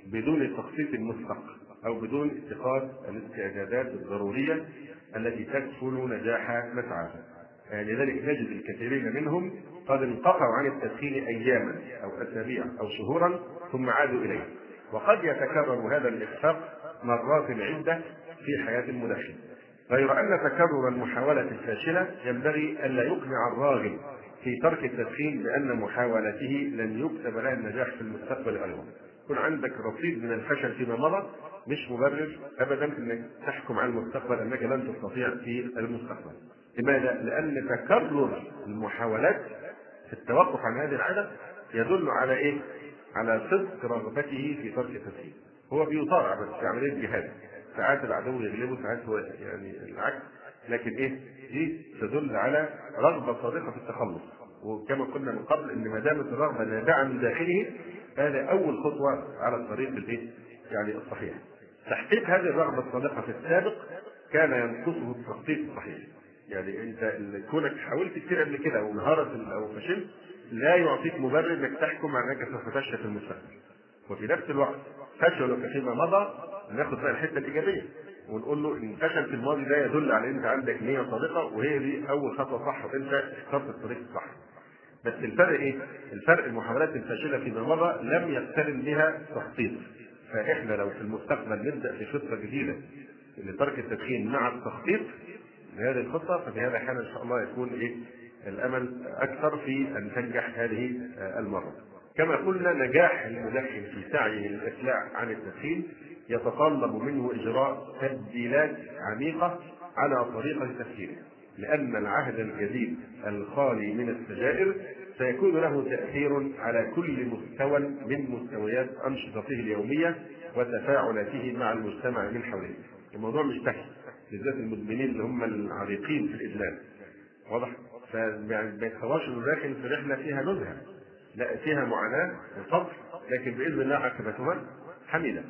بدون التخطيط المسبق أو بدون اتخاذ الاستعدادات الضرورية التي تكفل نجاح مسعاه. لذلك نجد الكثيرين منهم قد انقطعوا عن التدخين أياما أو أسابيع أو شهورا ثم عادوا إليه. وقد يتكرر هذا الإخفاق مرات عدة في حياة المدخن، غير أن تكرر المحاولة الفاشلة ينبغي ألا يقنع الراغب في ترك التدخين بأن محاولته لن يكتب لها النجاح في المستقبل أيضا. يكون عندك رصيد من الفشل فيما مضى مش مبرر أبدا أنك تحكم على المستقبل أنك لن تستطيع في المستقبل. لماذا؟ لأن تكرر المحاولات في التوقف عن هذه العادة يدل على إيه؟ على صدق رغبته في ترك التدخين. هو بيطارع بس في عملية جهاد، ساعات العدو يغلبه ساعات هو يعني العكس، لكن ايه دي تدل على رغبه صادقه في التخلص. وكما قلنا من قبل ان ما دامت الرغبه نابعه من داخله هذا اول خطوه على الطريق الايه يعني الصحيح. تحقيق هذه الرغبه الصادقه في السابق كان ينقصه التخطيط الصحيح. يعني انت كونك حاولت كتير قبل كده وانهارت او فشلت لا يعطيك مبرر انك تحكم على انك سوف تفشل في المستقبل. وفي نفس الوقت فشلك فيما مضى ناخد بقى الحته الايجابيه ونقول له ان الفشل في الماضي ده يدل على ان انت عندك نيه صادقه وهي دي اول خطوه صح وانت اخترت الطريق الصح. بس الفرق ايه؟ الفرق المحاولات الفاشله فيما مضى لم يقترن بها تخطيط. فاحنا لو في المستقبل نبدا في خطه جديده لترك التدخين مع التخطيط لهذه الخطه ففي هذا الحال ان شاء الله يكون ايه؟ الامل اكثر في ان تنجح هذه المره. كما قلنا نجاح المدخن في سعيه للإقلاع عن التدخين يتطلب منه إجراء تبديلات عميقة على طريقة تفكيره، لأن العهد الجديد الخالي من السجائر سيكون له تأثير على كل مستوى من مستويات أنشطته اليومية وتفاعلاته مع المجتمع من حوله. الموضوع مش سهل، بالذات المدمنين اللي هم العريقين في الإدمان. واضح؟ فما يتخواش انه داخل في رحلة فيها نزهة، لا فيها معاناة وصبر، لكن بإذن الله عاقبتها حميدة.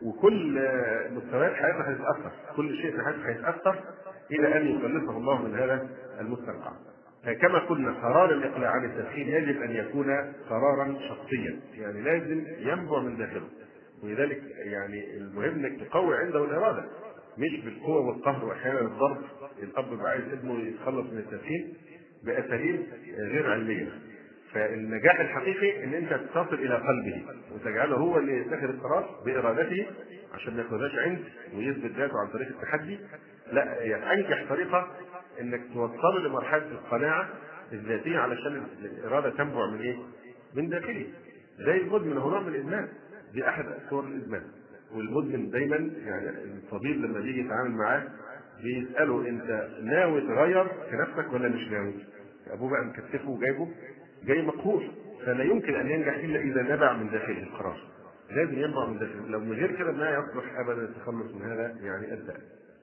وكل مستويات حياتنا هتتأثر، كل شيء في حياتنا هيتأثر إلى أن يخلصه الله من هذا المستنقع. كما قلنا قرار الإقلاع عن التدخين يجب أن يكون قرارا شخصيا، يعني لازم ينبع من داخله. ولذلك يعني المهم انك تقوي عنده الإرادة، مش بالقوة والقهر وأحيانا الضرب. الأب بيبقى عايز ابنه يتخلص من التدخين بأساليب غير علمية. فالنجاح الحقيقي ان انت تصل الى قلبه وتجعله هو اللي يتخذ القرار بارادته عشان ما ياخدهاش عند ويثبت ذاته عن طريق التحدي. لا، هي انجح طريقه انك توصله لمرحله القناعه الذاتيه علشان الاراده تنبع من ايه؟ من داخله. زي المدمن هو نوع من الادمان، دي احد صور الادمان. والمدمن دايما يعني الطبيب لما بيجي يتعامل معاه بيساله انت ناوي تغير في نفسك ولا مش ناوي؟ ابوه بقى مكتفه وجايبه جاي مقهور، فلا يمكن ان ينجح الا اذا نبع من داخله القرار. لازم ينبع من داخله، لو من غير كده ما يصلح ابدا التخلص من هذا يعني الداء.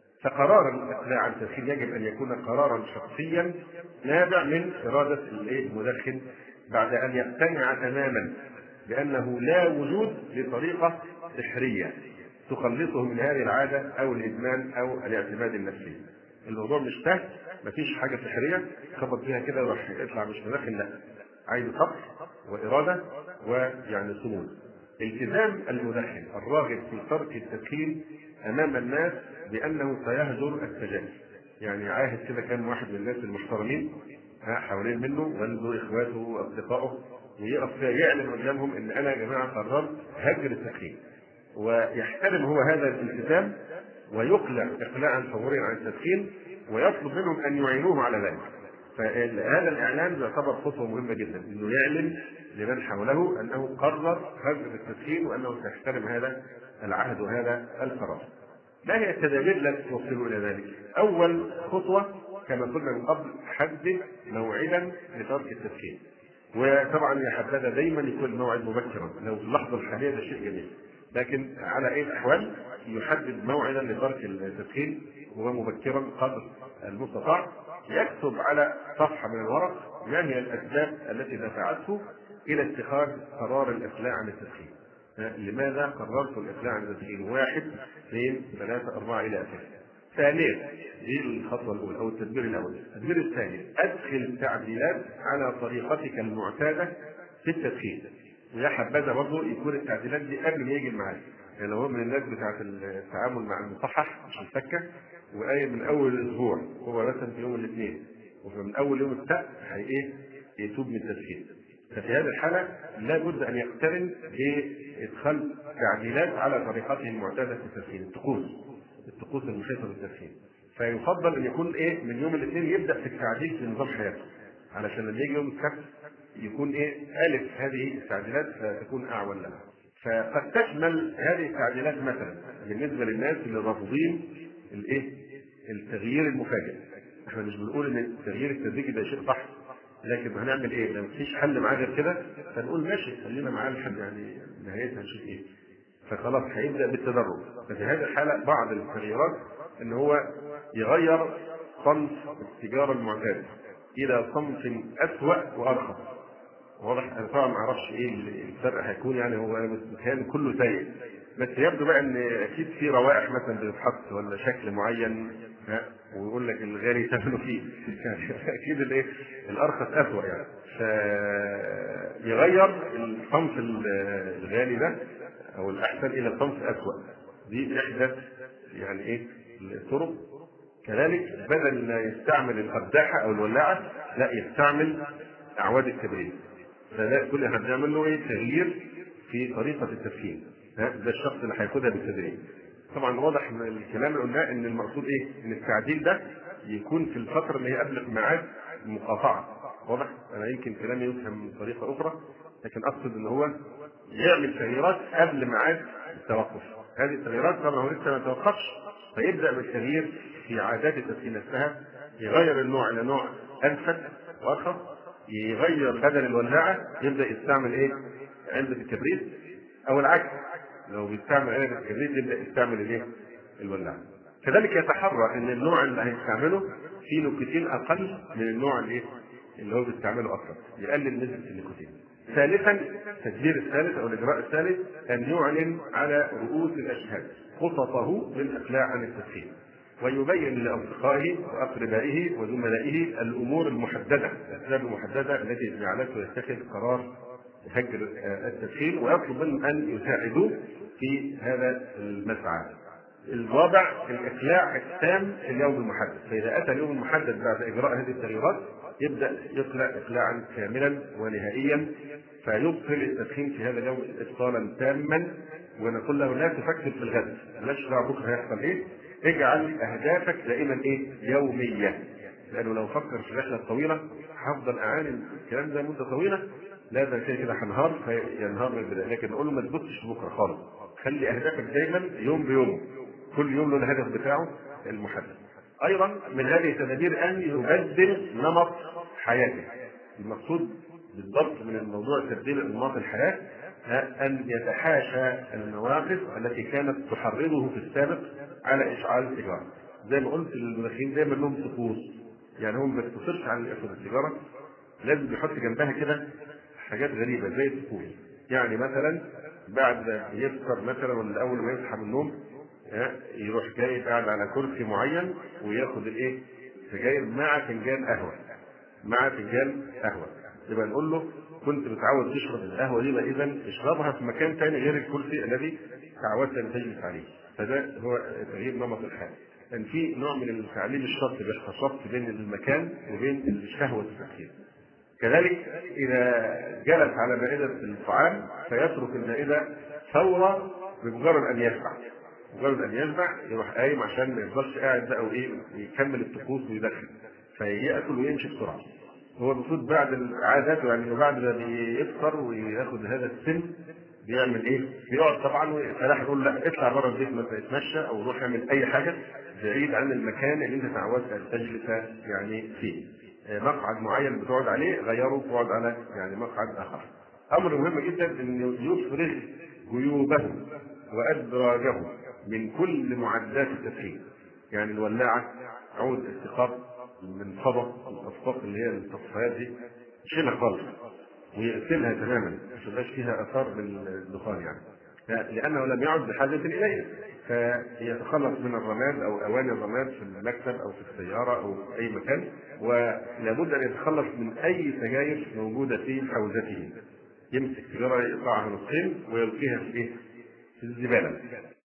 فقرار الاقلاع عن التدخين يجب ان يكون قرارا شخصيا نابع من اراده المدخن بعد ان يقتنع تماما بانه لا وجود لطريقه سحريه تخلصه من هذه العاده او الادمان او الاعتماد النفسي. الموضوع مش سهل، مفيش حاجه سحريه خبط فيها كده وراح يطلع مش مدخن، لا، عايز صبر واراده ويعني صمود. التزام المدخن الراغب في ترك التدخين امام الناس بانه سيهجر السجائر. يعني عاهد كده كان واحد من الناس المحترمين حوالين منه والده اخواته واصدقائه ويقف يعلن قدامهم ان انا يا جماعه قررت هجر التدخين، ويحترم هو هذا الالتزام ويقلع اقلاعا فوريا عن التدخين ويطلب منهم ان يعينوه على ذلك. فهذا الاعلان يعتبر خطوه مهمه جدا، انه يعلن لمن حوله انه قرر هجر التدخين وانه سيحترم هذا العهد وهذا القرار. ما هي التدابير التي توصل الى ذلك؟ اول خطوه كما قلنا من قبل حدد موعدا لترك التدخين. وطبعا يا حبذا دايما يكون الموعد مبكرا، لو في اللحظه الحاليه ده شيء جميل، لكن على اي الاحوال يحدد موعدا لترك التدخين ومبكرا قدر المستطاع. يكتب على صفحه من الورق ما هي الاسباب التي دفعته الى اتخاذ قرار الاقلاع عن التدخين. لماذا قررت الاقلاع عن التدخين؟ واحد اثنين ثلاثه اربعه الى اخره. ثانيا، دي الخطوه الاولى او التدبير الاول. التدبير الثاني، ادخل تعديلات على طريقتك المعتاده في التدخين. ويا حبذا برضه يكون التعديلات دي قبل ما يجي الميعاد. يعني لو هو من الناس بتاعت التعامل مع المصحح مش الفكه وقايل من اول الاسبوع، هو مثلا في يوم الاثنين ومن اول يوم السبت هي ايه يتوب من التسجيل. ففي هذه الحاله لابد ان يقترن بادخال تعديلات على طريقته المعتاده في التسجيل، الطقوس الطقوس المحيطه بالتسجيل. فيفضل ان يكون ايه من يوم الاثنين يبدا في التعديل في نظام حياته، علشان لما يجي يوم السبت يكون ايه الف هذه التعديلات فتكون اعون لها. فقد تشمل هذه التعديلات مثلا بالنسبه للناس اللي رافضين الايه التغيير المفاجئ. احنا مش بنقول ان التغيير التدريجي ده شيء صح، لكن هنعمل ايه؟ لو مفيش حل معاه غير كده فنقول ماشي خلينا معاه لحد يعني نهايتها نشوف ايه. فخلاص هيبدا بالتدرج. ففي هذه الحاله بعض التغييرات ان هو يغير صنف التجاره المعتاده الى صنف اسوأ وارخص. واضح؟ انا طبعا ما اعرفش ايه الفرق هيكون، يعني هو كان كله سيء، بس يبدو بقى ان اكيد في روائح مثلا بتتحط ولا شكل معين ها ويقول لك الغالي ثمنه فيه يعني اكيد الايه الارخص اسوء يعني. فيغير الصنف الغالي ده او الاحسن الى الصنف الاسوء. دي احدى يعني ايه الطرق. كذلك بدل ما يستعمل القداحه او الولاعه لا يستعمل اعواد الكبريت. فلا كل اللي هنعمل له ايه تغيير في طريقه التدخين. ده الشخص اللي هياخدها بالتدريج. طبعا واضح من الكلام اللي قلناه ان المقصود ايه؟ ان التعديل ده يكون في الفتره اللي هي قبل ميعاد المقاطعه. واضح؟ انا يمكن كلامي يفهم بطريقه اخرى، لكن اقصد ان هو يعمل تغييرات قبل ميعاد التوقف. هذه التغييرات طبعا هو لسه ما توقفش، فيبدا بالتغيير في عادات التدخين نفسها، يغير النوع الى نوع انفس وارخص، يغير بدل الولاعه يبدا يستعمل ايه؟ علبه الكبريت، او العكس لو بيستعمل علبه الكبريت يبدا يستعمل الايه؟ الولاعه. كذلك يتحرى ان النوع اللي هيستعمله فيه نيكوتين اقل من النوع الايه؟ اللي هو بيستعمله اكثر، يقلل نسبه النيكوتين. ثالثا التدبير الثالث او الاجراء الثالث ان يعلن على رؤوس الاشهاد خططه بالاقلاع عن التدخين، ويبين لاصدقائه واقربائه وزملائه الامور المحدده، الاسباب المحدده التي جعلته يتخذ قرار هجر التدخين، ويطلب منهم ان يساعدوه في هذا المسعى. الرابع الاقلاع التام في اليوم المحدد، فاذا اتى اليوم المحدد بعد اجراء هذه التغييرات يبدا يقلع اقلاعا كاملا ونهائيا، فيبطل التدخين في هذا اليوم ابطالا تاما. ونقول له لا تفكر في الغد، مالكش دعوه بكره هيحصل ايه، اجعل اهدافك دائما ايه؟ يوميه. لانه لو فكر في الرحله الطويله هفضل اعاني الكلام ده مده طويله، لا ده كده كده هنهار فينهار من البدايه. لكن نقول له ما تبصش بكره خالص، خلي اهدافك دايما يوم بيوم، كل يوم له الهدف بتاعه المحدد. ايضا من هذه التدابير ان يبدل نمط حياته. المقصود بالضبط من الموضوع تبديل نمط الحياه ان يتحاشى المواقف التي كانت تحرضه في السابق على اشعال السيجاره. زي ما قلت المدخنين دايما لهم طقوس، يعني هم ما بيقتصرش على ياخد السيجاره، لازم يحط جنبها كده حاجات غريبه زي الطقوس. يعني مثلا بعد يفطر مثلا ولا اول ما يصحى من النوم يروح جاي قاعد على كرسي معين وياخد الايه؟ سجاير مع فنجان قهوه، مع فنجان قهوه. يبقى نقول له كنت متعود تشرب القهوه دي، اذا اشربها في مكان ثاني غير الكرسي الذي تعودت ان تجلس عليه. فده هو تغيير نمط الحياه. كان في نوع من التعليم الشرط باختصاص بين المكان وبين شهوه التفكير. كذلك اذا جلس على مائده الطعام فيترك المائده فورا بمجرد ان يشبع، مجرد ان يشبع يروح قايم عشان ما يفضلش قاعد بقى وايه ويكمل الطقوس ويدخن، فياكل ويمشي بسرعه. هو المفروض بعد العادات يعني بعد ما بيفطر وياخد هذا السن بيعمل ايه؟ بيقعد طبعا، فلاح يقول لا اطلع بره البيت مثلا اتمشى او روح اعمل اي حاجه بعيد عن المكان اللي انت تعودت ان تجلس يعني فيه. مقعد معين بتقعد عليه غيره تقعد على يعني مقعد اخر. امر مهم جدا انه يفرغ جيوبه وادراجه من كل معدات التدخين، يعني الولاعه، عود الثقاب، المنفضه، الاصفاق اللي هي التصفيات دي شيلها خالص ويقتلها تماما ما يبقاش فيها اثار من الدخان يعني، لانه لم يعد بحاجه اليه. فيتخلص من الرماد او اواني الرماد في المكتب او في السياره او في اي مكان، ولابد ان يتخلص من اي سجاير موجوده في حوزته. يمسك سيجاره يقطعها نصين ويلقيها في ايه؟ في الزباله.